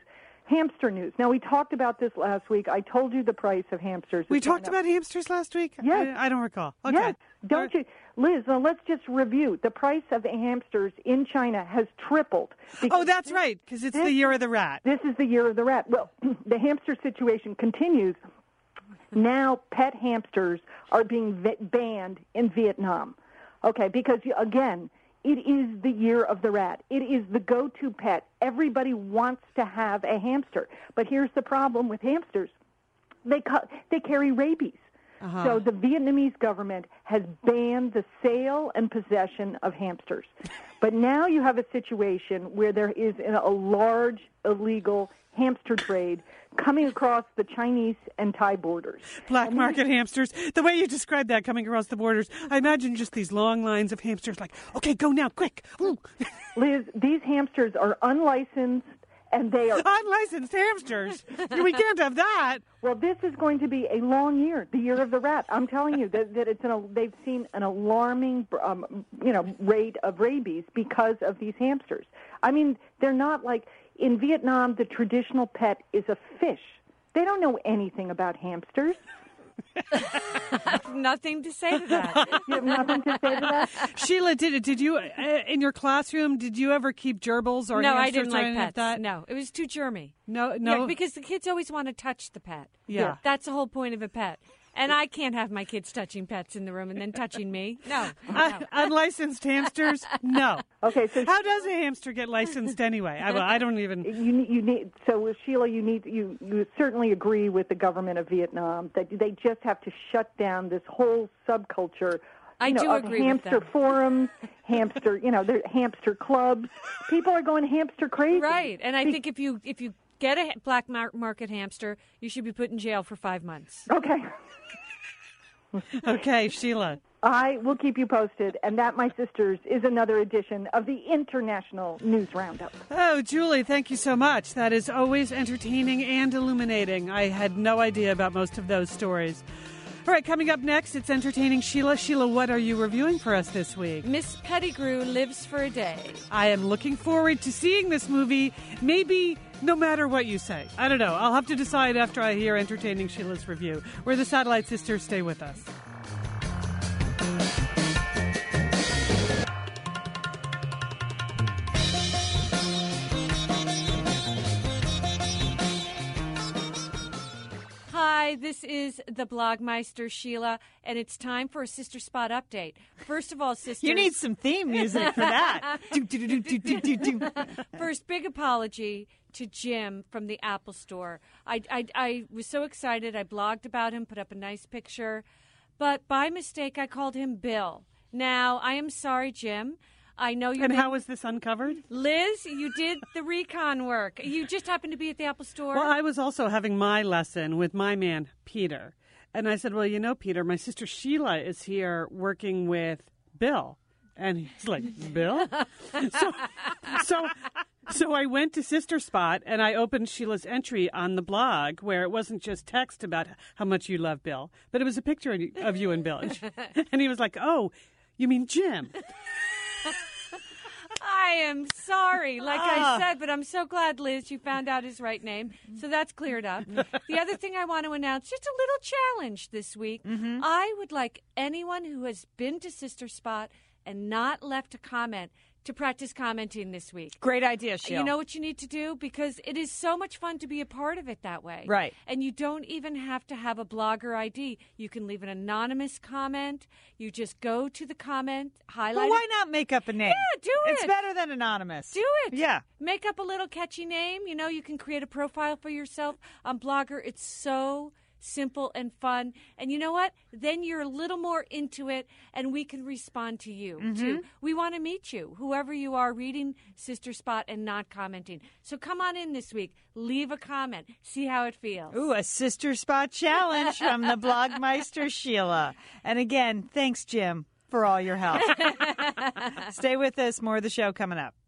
Hamster news. Now, we talked about this last week. I told you the price of hamsters. We talked about hamsters last week? Yes. I don't recall. Okay. Yes. Don't you? Liz, now let's just review. The price of hamsters in China has tripled. Oh, that's right, because it's the year of the rat. This is the year of the rat. Well, the hamster situation continues. Now pet hamsters are being banned in Vietnam. Okay, because, again, it is the year of the rat. It is the go-to pet. Everybody wants to have a hamster. But here's the problem with hamsters. They carry rabies. So the Vietnamese government has banned the sale and possession of hamsters. But now you have a situation where there is a large illegal hamster trade coming across the Chinese and Thai borders. Black market hamsters. The way you described that coming across the borders, I imagine just these long lines of hamsters like, okay, go now, quick. Ooh. Liz, these hamsters are unlicensed, and they are unlicensed hamsters. We can't have that. Well, this is going to be a long year, the year of the rat. I'm telling you that they've seen an alarming, rate of rabies because of these hamsters. I mean, they're not like in Vietnam. The traditional pet is a fish. They don't know anything about hamsters. Nothing to say to that. You have nothing to say to that? Sheila, did you in your classroom? Did you ever keep gerbils or no, hamsters I didn't or like anything pets. like that? No, it was too germy. No. Yeah, because the kids always want to touch the pet. Yeah. That's the whole point of a pet. And I can't have my kids touching pets in the room and then touching me. No. Unlicensed hamsters? No. Okay, so how does a hamster get licensed anyway? I don't even. You need. So Sheila, you certainly agree with the government of Vietnam that they just have to shut down this whole subculture. I do of agree hamster with them. forums, hamster, the hamster clubs. People are going hamster crazy. Right, and I think if you get a black market hamster, you should be put in jail for 5 months. Okay. Okay, Sheila. I will keep you posted, and that, my sisters, is another edition of the International News Roundup. Oh, Julie, thank you so much. That is always entertaining and illuminating. I had no idea about most of those stories. All right, coming up next, it's Entertaining Sheila. Sheila, what are you reviewing for us this week? Miss Pettigrew Lives for a Day. I am looking forward to seeing this movie, maybe no matter what you say. I don't know. I'll have to decide after I hear Entertaining Sheila's review. We're the Satellite Sisters. Stay with us. Hi, this is the Blogmeister Sheila, and it's time for a Sister Spot update. First of all, sisters... You need some theme music for that. First, big apology to Jim from the Apple Store. I was so excited. I blogged about him, put up a nice picture, but by mistake, I called him Bill. Now, I am sorry, Jim. I know you. And how was this uncovered? Liz, you did the recon work. You just happened to be at the Apple Store. Well, I was also having my lesson with my man, Peter. And I said, well, Peter, my sister Sheila is here working with Bill. And he's like, Bill? So I went to Sister Spot and I opened Sheila's entry on the blog where it wasn't just text about how much you love Bill, but it was a picture of you and Bill. And he was like, oh, you mean Jim? I am sorry, like I said, but I'm so glad, Liz, you found out his right name. So that's cleared up. The other thing I want to announce, just a little challenge this week. Mm-hmm. I would like anyone who has been to Sister Spot and not left a comment to practice commenting this week. Great idea, Sheila. You know what you need to do? Because it is so much fun to be a part of it that way. Right. And you don't even have to have a blogger ID. You can leave an anonymous comment. You just go to the comment, highlight Well, why not make up a name? Yeah, do it. It's better than anonymous. Do it. Yeah. Make up a little catchy name. You can create a profile for yourself on Blogger. It's so simple and fun. And you know what? Then you're a little more into it, and we can respond to you, too. We want to meet you, whoever you are, reading Sister Spot and not commenting. So come on in this week. Leave a comment. See how it feels. Ooh, a Sister Spot challenge from the Blogmeister Sheila. And again, thanks, Jim, for all your help. Stay with us. More of the show coming up.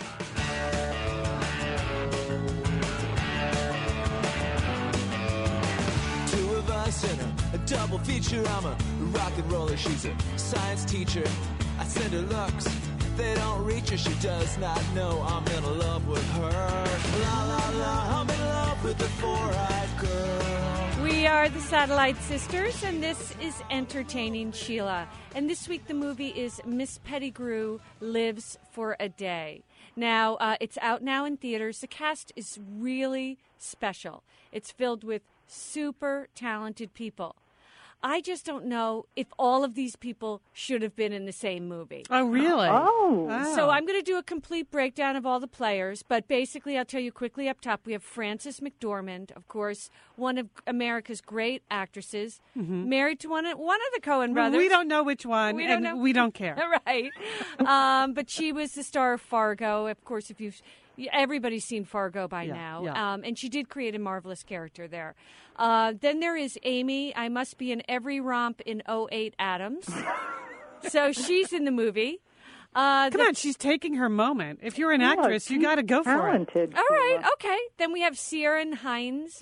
In a double feature, I'm a rock and roller, she's a science teacher. I send her looks they don't reach her, she does not know I'm in love with her. La la la, I'm in love with the four-eyed girl. We are the Satellite Sisters, and this is Entertaining Sheila. And this week the movie is Miss Pettigrew Lives for a Day. Now, it's out now in theaters. The cast is really special. It's filled with super talented people. I just don't know if all of these people should have been in the same movie. Oh, really? Oh. So I'm going to do a complete breakdown of all the players, but basically I'll tell you quickly up top. We have Frances McDormand, of course, one of America's great actresses, married to one of the Coen brothers. We don't know which one, We don't and know. we don't care. Right. But she was the star of Fargo. Of course, everybody's seen Fargo by now. yeah. And she did create a marvelous character there. Then there is Amy. I must be in every romp in 08 Adams. So she's in the movie. Come on, she's taking her moment. If you're an actress, you got to go for it. Talented. All right, okay. Then we have Ciarán Hinds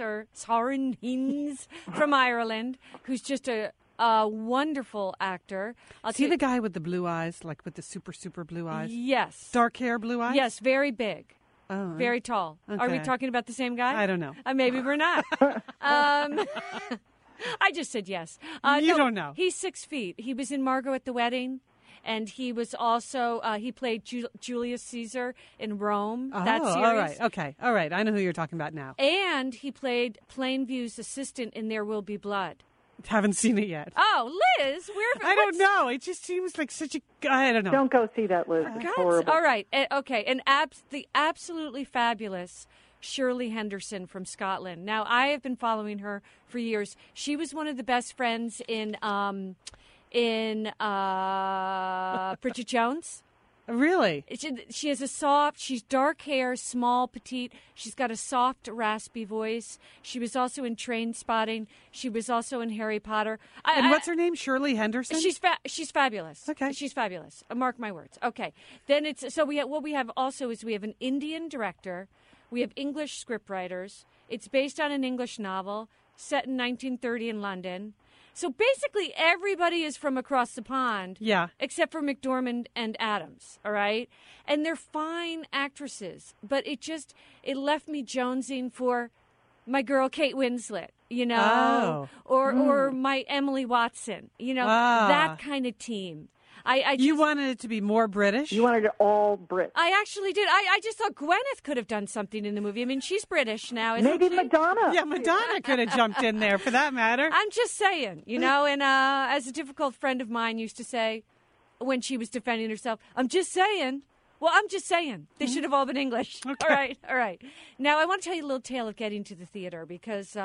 from Ireland, who's just a wonderful actor. See the guy with the blue eyes, like with the super blue eyes? Yes. Dark hair, blue eyes? Yes, very big. Oh, Very tall. Are we okay. talking about the same guy? I don't know. Maybe we're not. I just said yes. You don't know. He's 6 feet. He was in Margot at the Wedding, and he was also he played Julius Caesar in Rome. That series. All right. Okay. All right. I know who you're talking about now. And he played Plainview's assistant in There Will Be Blood. Haven't seen it yet. Oh, Liz, I don't know. It just seems like such a. I don't know. Don't go see that, Liz. It's horrible. All right. Okay. And the absolutely fabulous Shirley Henderson from Scotland. Now, I have been following her for years. She was one of the best friends in Bridget Jones. Really? She has she's dark hair, small, petite. She's got a soft, raspy voice. She was also in Train Spotting. She was also in Harry Potter. And what's her name? Shirley Henderson? She's fabulous. Okay. She's fabulous. Mark my words. Okay. Then what we have also is we have an Indian director. We have English scriptwriters. It's based on an English novel set in 1930 in London. So basically, everybody is from across the pond. Yeah. Except for McDormand and Adams, all right? And they're fine actresses, but it left me jonesing for my girl Kate Winslet, or my Emily Watson, that kind of team. You wanted it to be more British? You wanted it all Brit. I actually did. I just thought Gwyneth could have done something in the movie. I mean, she's British now, isn't Maybe she? Madonna. Yeah, Madonna could have jumped in there for that matter. I'm just saying, and as a difficult friend of mine used to say when she was defending herself, I'm just saying. Well, I'm just saying. They should have all been English. Okay. All right. Now, I want to tell you a little tale of getting to the theater because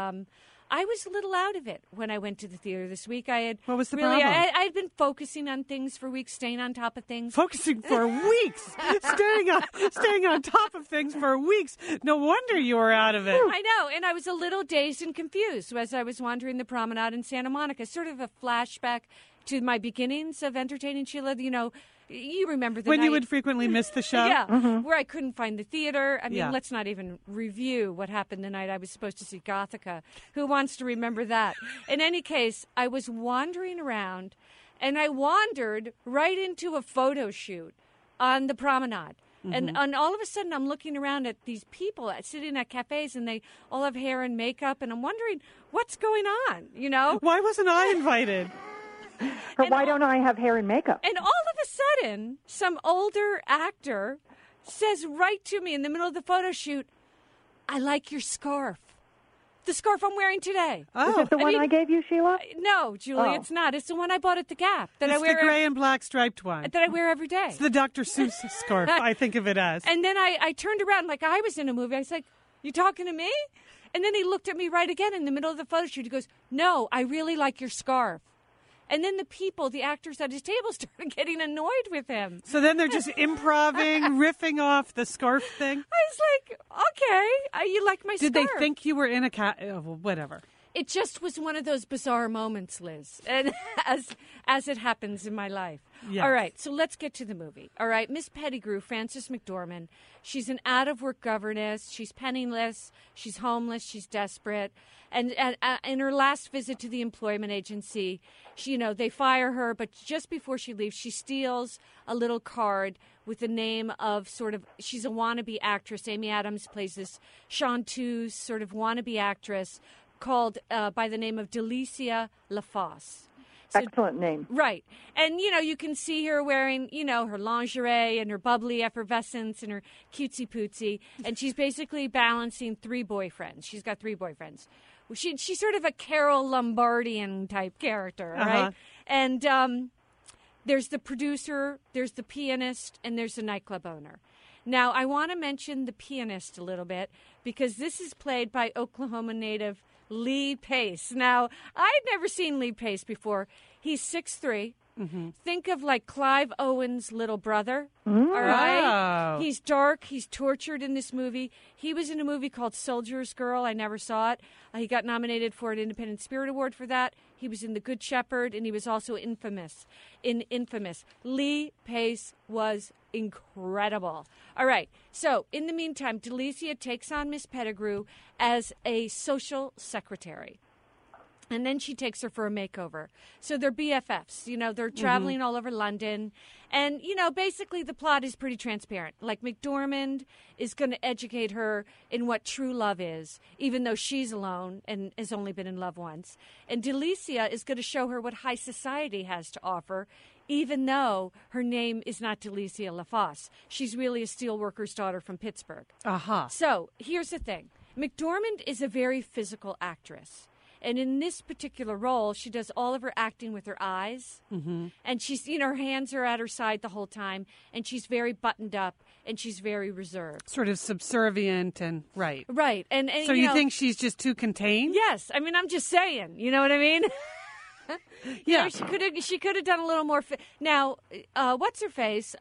I was a little out of it when I went to the theater this week. What was the problem? problem? I had been focusing on things for weeks, staying on top of things. Focusing for weeks, staying on top of things for weeks. No wonder you were out of it. I know, and I was a little dazed and confused as I was wandering the promenade in Santa Monica. Sort of a flashback to my beginnings of Entertaining Sheila. You remember the when night you would frequently miss the show? Yeah, where I couldn't find the theater. I mean, Yeah. let's not even review what happened the night I was supposed to see Gothica. Who wants to remember that? In any case, I was wandering around, and I wandered right into a photo shoot on the promenade. And all of a sudden, I'm looking around at these people sitting at cafes, and they all have hair and makeup, and I'm wondering, what's going on, Why wasn't I invited? Or why don't I have hair and makeup? And all of a sudden, some older actor says right to me in the middle of the photo shoot, I like your scarf. The scarf I'm wearing today. Oh, Is it the one I gave you, Sheila? No, Julie, Oh. it's not. It's the one I bought at the Gap that it's I wear the gray and black striped one. that I wear every day. It's the Dr. Seuss scarf, I think of it as. And then I turned around like I was in a movie. I was like, you talking to me? And then he looked at me right again in the middle of the photo shoot. He goes, no, I really like your scarf. And then the actors at his table started getting annoyed with him. So then they're just improving, riffing off the scarf thing. I was like, okay, you like my Did scarf. they think you were in a whatever? it just was one of those bizarre moments, Liz, and as it happens in my life. Yes. All right, so let's get to the movie. All right, Miss Pettigrew, Frances McDormand, she's an out-of-work governess. She's penniless. She's homeless. She's desperate. And in her last visit to the employment agency, they fire her, but just before she leaves, she steals a little card with the name of she's a wannabe actress. Amy Adams plays this chanteuse sort of wannabe actress called by the name of Delicia LaFosse. So, Excellent name. right. And, you can see her wearing, her lingerie and her bubbly effervescence and her cutesy-pootsy. And she's basically balancing 3 boyfriends. She's got 3 boyfriends. She's sort of a Carol Lombardian type character, right? And there's the producer, there's the pianist, and there's the nightclub owner. Now, I want to mention the pianist a little bit because this is played by Oklahoma native Lee Pace. Now, I'd never seen Lee Pace before. He's 6'3". Think of like Clive Owen's little brother. All right. Oh. He's dark. He's tortured in this movie. He was in a movie called Soldier's Girl. I never saw it. He got nominated for an Independent Spirit Award for that. He was in The Good Shepherd, and he was also Infamous. Lee Pace was incredible. All right. So, in the meantime, Delicia takes on Miss Pettigrew as a social secretary. And then she takes her for a makeover. So they're BFFs. They're traveling all over London. And, basically the plot is pretty transparent. Like McDormand is going to educate her in what true love is, even though she's alone and has only been in love once. And Delicia is going to show her what high society has to offer, even though her name is not Delicia LaFosse. She's really a steelworker's daughter from Pittsburgh. So here's the thing. McDormand is a very physical actress. And in this particular role, she does all of her acting with her eyes. And she's, her hands are at her side the whole time. And she's very buttoned up and she's very reserved. Sort of subservient and right. Right. And so you think she's just too contained? Yes. I mean, I'm just saying. You know what I mean? Yeah. She could have done a little more. Now, what's her face?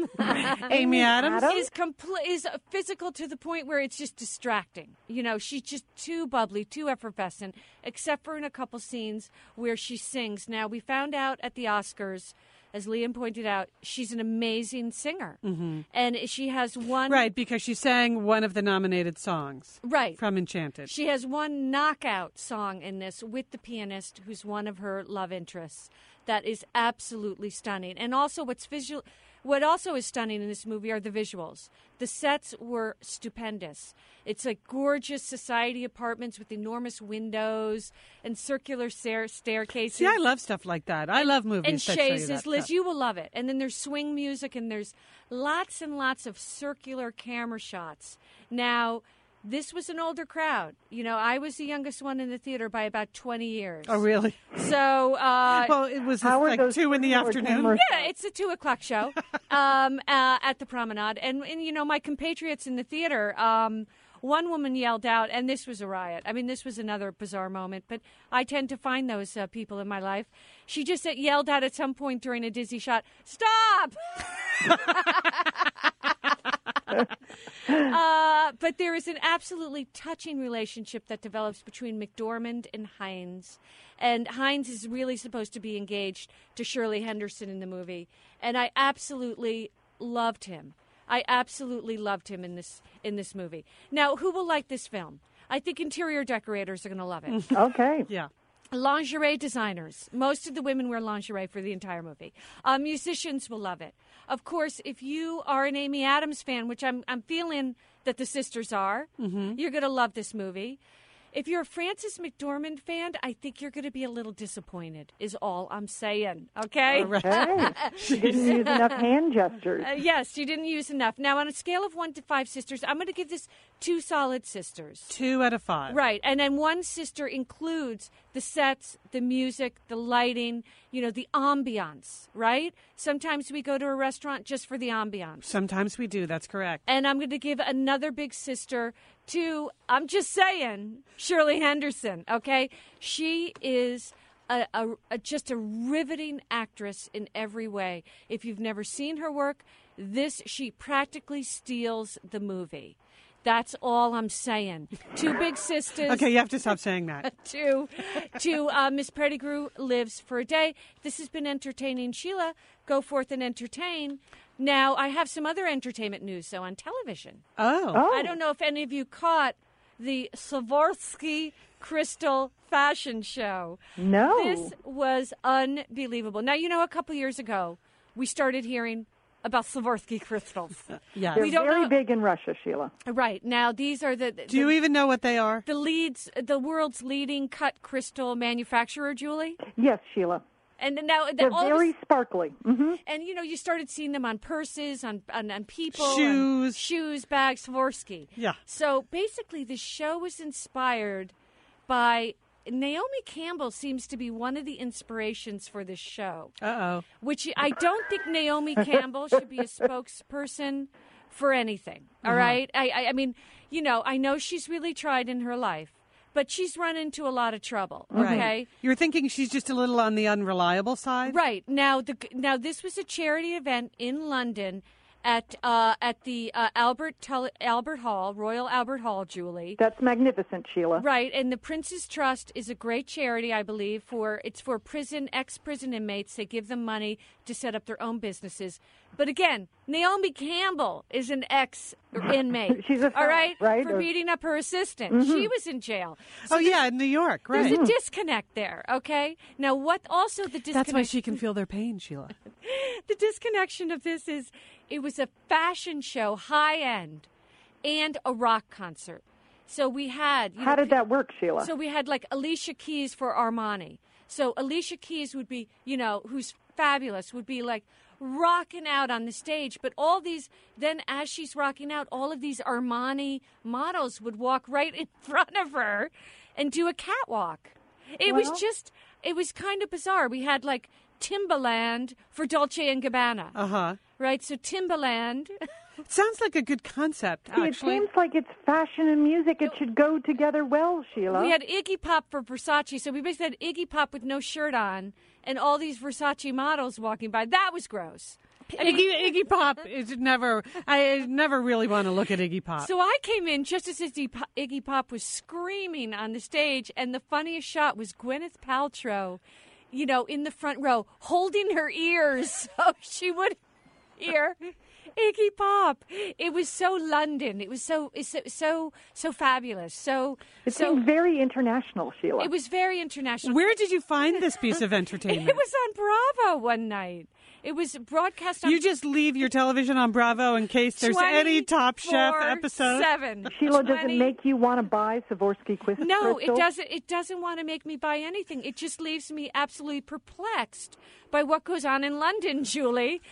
Amy Adams is physical to the point where it's just distracting. She's just too bubbly, too effervescent, except for in a couple scenes where she sings. Now, we found out at the Oscars, as Liam pointed out, she's an amazing singer. And she has one... Right, because she sang one of the nominated songs. Right. From Enchanted. She has one knockout song in this with the pianist, who's one of her love interests, that is absolutely stunning. And also what also is stunning in this movie are the visuals. The sets were stupendous. It's like gorgeous society apartments with enormous windows and circular staircases. See, I love stuff like that. I love movies and that show you chases. that Liz, stuff. you will love it. And then there's swing music and there's lots and lots of circular camera shots. Now, this was an older crowd. I was the youngest one in the theater by about 20 years. Oh, really? So, well, it was like 2 in the afternoon. Yeah, it's a 2:00 show at the Promenade. And, my compatriots in the theater, one woman yelled out, and this was a riot. I mean, this was another bizarre moment, but I tend to find those people in my life. She just yelled out at some point during a dizzy shot, "Stop!" But there is an absolutely touching relationship that develops between McDormand and Hines. And Hines is really supposed to be engaged to Shirley Henderson in the movie. And I absolutely loved him. I absolutely loved him in this movie. Now, who will like this film? I think interior decorators are going to love it. Okay. Yeah. Lingerie designers. Most of the women wear lingerie for the entire movie. Musicians will love it. Of course, if you are an Amy Adams fan, which I'm feeling that the sisters are, you're going to love this movie. If you're a Frances McDormand fan, I think you're going to be a little disappointed, is all I'm saying. Okay? Okay. She didn't use enough hand gestures. Yes, she didn't use enough. Now, on a scale of 1 to 5 sisters, I'm going to give this 2 solid sisters. 2 out of 5. Right. And then 1 sister includes the sets, the music, the lighting, the ambiance, right? Sometimes we go to a restaurant just for the ambiance. Sometimes we do. That's correct. And I'm going to give another big sister to, I'm just saying, Shirley Henderson, okay? She is just a riveting actress in every way. If you've never seen her work, she practically steals the movie. That's all I'm saying. Two big sisters. Okay, you have to stop saying that. to Miss Pettigrew lives for a day. This has been Entertaining Sheila. Go forth and entertain. Now, I have some other entertainment news, so on television. Oh. I don't know if any of you caught the Swarovski Crystal Fashion Show. No. This was unbelievable. Now, you know, a couple years ago, we started hearing about Swarovski crystals. Yes. They're we don't very know- big in Russia, Sheila. Right. Now, these are Do you even know what they are? the world's leading cut crystal manufacturer, Julie? Yes, Sheila. And now They're all of a very sparkly. Mm-hmm. And, you know, you started seeing them on purses, on people. Shoes. Shoes, bags, Swarovski. Yeah. So basically, the show was inspired by Naomi Campbell seems to be one of the inspirations for this show, Uh-oh. which I don't think Naomi Campbell should be a spokesperson for anything, all right? I mean, you know, I know she's really tried in her life, but she's run into a lot of trouble, okay? Right. You're thinking she's just a little on the unreliable side? Right. Now this was a charity event in London at the Albert Hall, Royal Albert Hall, Julie. That's magnificent, Sheila. Right, and the Prince's Trust is a great charity, I believe, it's for ex-prison inmates. They give them money to set up their own businesses. But again, Naomi Campbell is an ex-inmate. She's a all right, right? for beating up her assistant. She was in jail. So in New York, right. there's a disconnect there, okay? Now, what also the disconnect... That's why she can feel their pain, Sheila. The disconnection of this is it was a fashion show, high end, and a rock concert. So we had... How did that work, Sheila? So we had like Alicia Keys for Armani. So Alicia Keys would be, you know, who's fabulous, would be like rocking out on the stage. But all these, then as she's rocking out, all of these Armani models would walk right in front of her and do a catwalk. It was kind of bizarre. We had like Timbaland for Dolce & Gabbana. Uh-huh. Right? So Timbaland... It sounds like a good concept, See, actually. it seems like it's fashion and music. It should go together well, Sheila. We had Iggy Pop for Versace, so we basically had Iggy Pop with no shirt on and all these Versace models walking by. That was gross. I mean, Iggy Pop is never... I never really want to look at Iggy Pop. so I came in just as Iggy Pop was screaming on the stage, and the funniest shot was Gwyneth Paltrow, you know, in the front row, holding her ears so she would hear Iggy Pop. It was so London. It was so fabulous. It seemed very international, Sheila. It was very international. Where did you find this piece of entertainment? It was on Bravo one night. It was broadcast on You just leave your television on Bravo in case there's any Top Chef 24/7. episode? Sheila, does it 20 make you want to buy Swarovski crystals? No, it doesn't. It doesn't want to make me buy anything. It just leaves me absolutely perplexed by what goes on in London, Julie.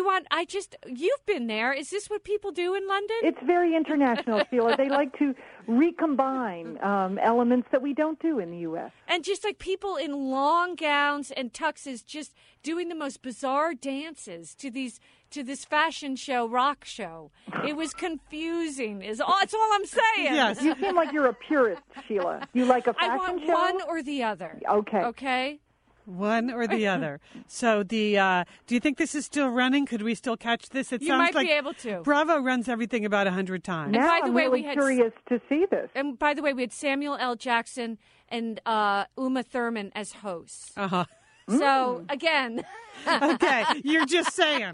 You've been there. Is this what people do in London? It's very international, Sheila. They like to recombine elements that we don't do in the U.S. And just like people in long gowns and tuxes just doing the most bizarre dances to this fashion show, rock show. It was confusing. That's all I'm saying. Yes. You seem like you're a purist, Sheila. You like a fashion I want show? one or the other. Okay. Okay? One or the other. So do you think this is still running? Could we still catch this? It You sounds might like be able to. Bravo runs everything about 100 times. Now by the I'm way, really we had curious to see this. And by the way, we had Samuel L. Jackson and Uma Thurman as hosts. Uh-huh. So, again, Okay, you're just saying.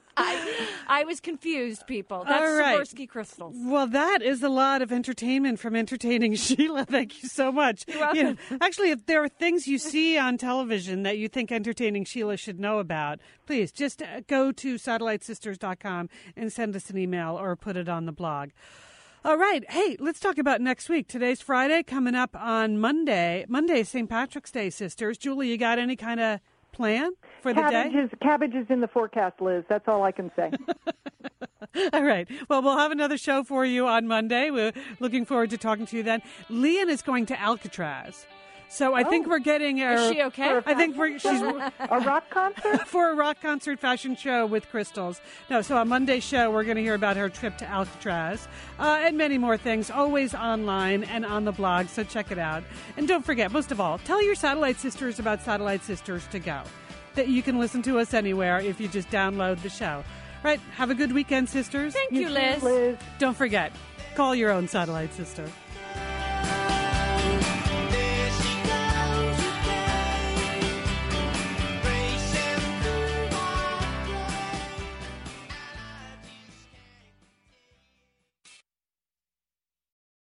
I was confused, people. That's All right. Swarovski crystals. Well, that is a lot of entertainment from Entertaining Sheila. Thank you so much. You're welcome. You know, actually, if there are things you see on television that you think Entertaining Sheila should know about, please just go to SatelliteSisters.com and send us an email or put it on the blog. All right. Hey, let's talk about next week. Today's Friday, coming up on Monday. Monday is St. Patrick's Day, sisters. Julie, you got any kind of plan for the day? Cabbage is in the forecast, Liz. That's all I can say. All right. Well, we'll have another show for you on Monday. We're looking forward to talking to you then. Leanne is going to Alcatraz. So I think we're getting her. Is she okay? I think she's A rock concert? for a rock concert fashion show with crystals. No, so on Monday's show, we're going to hear about her trip to Alcatraz and many more things, always online and on the blog, so check it out. And don't forget, most of all, tell your Satellite Sisters about Satellite Sisters to go. That you can listen to us anywhere if you just download the show. Right, have a good weekend, sisters. Thank you, Liz. Liz. Don't forget, call your own satellite sister.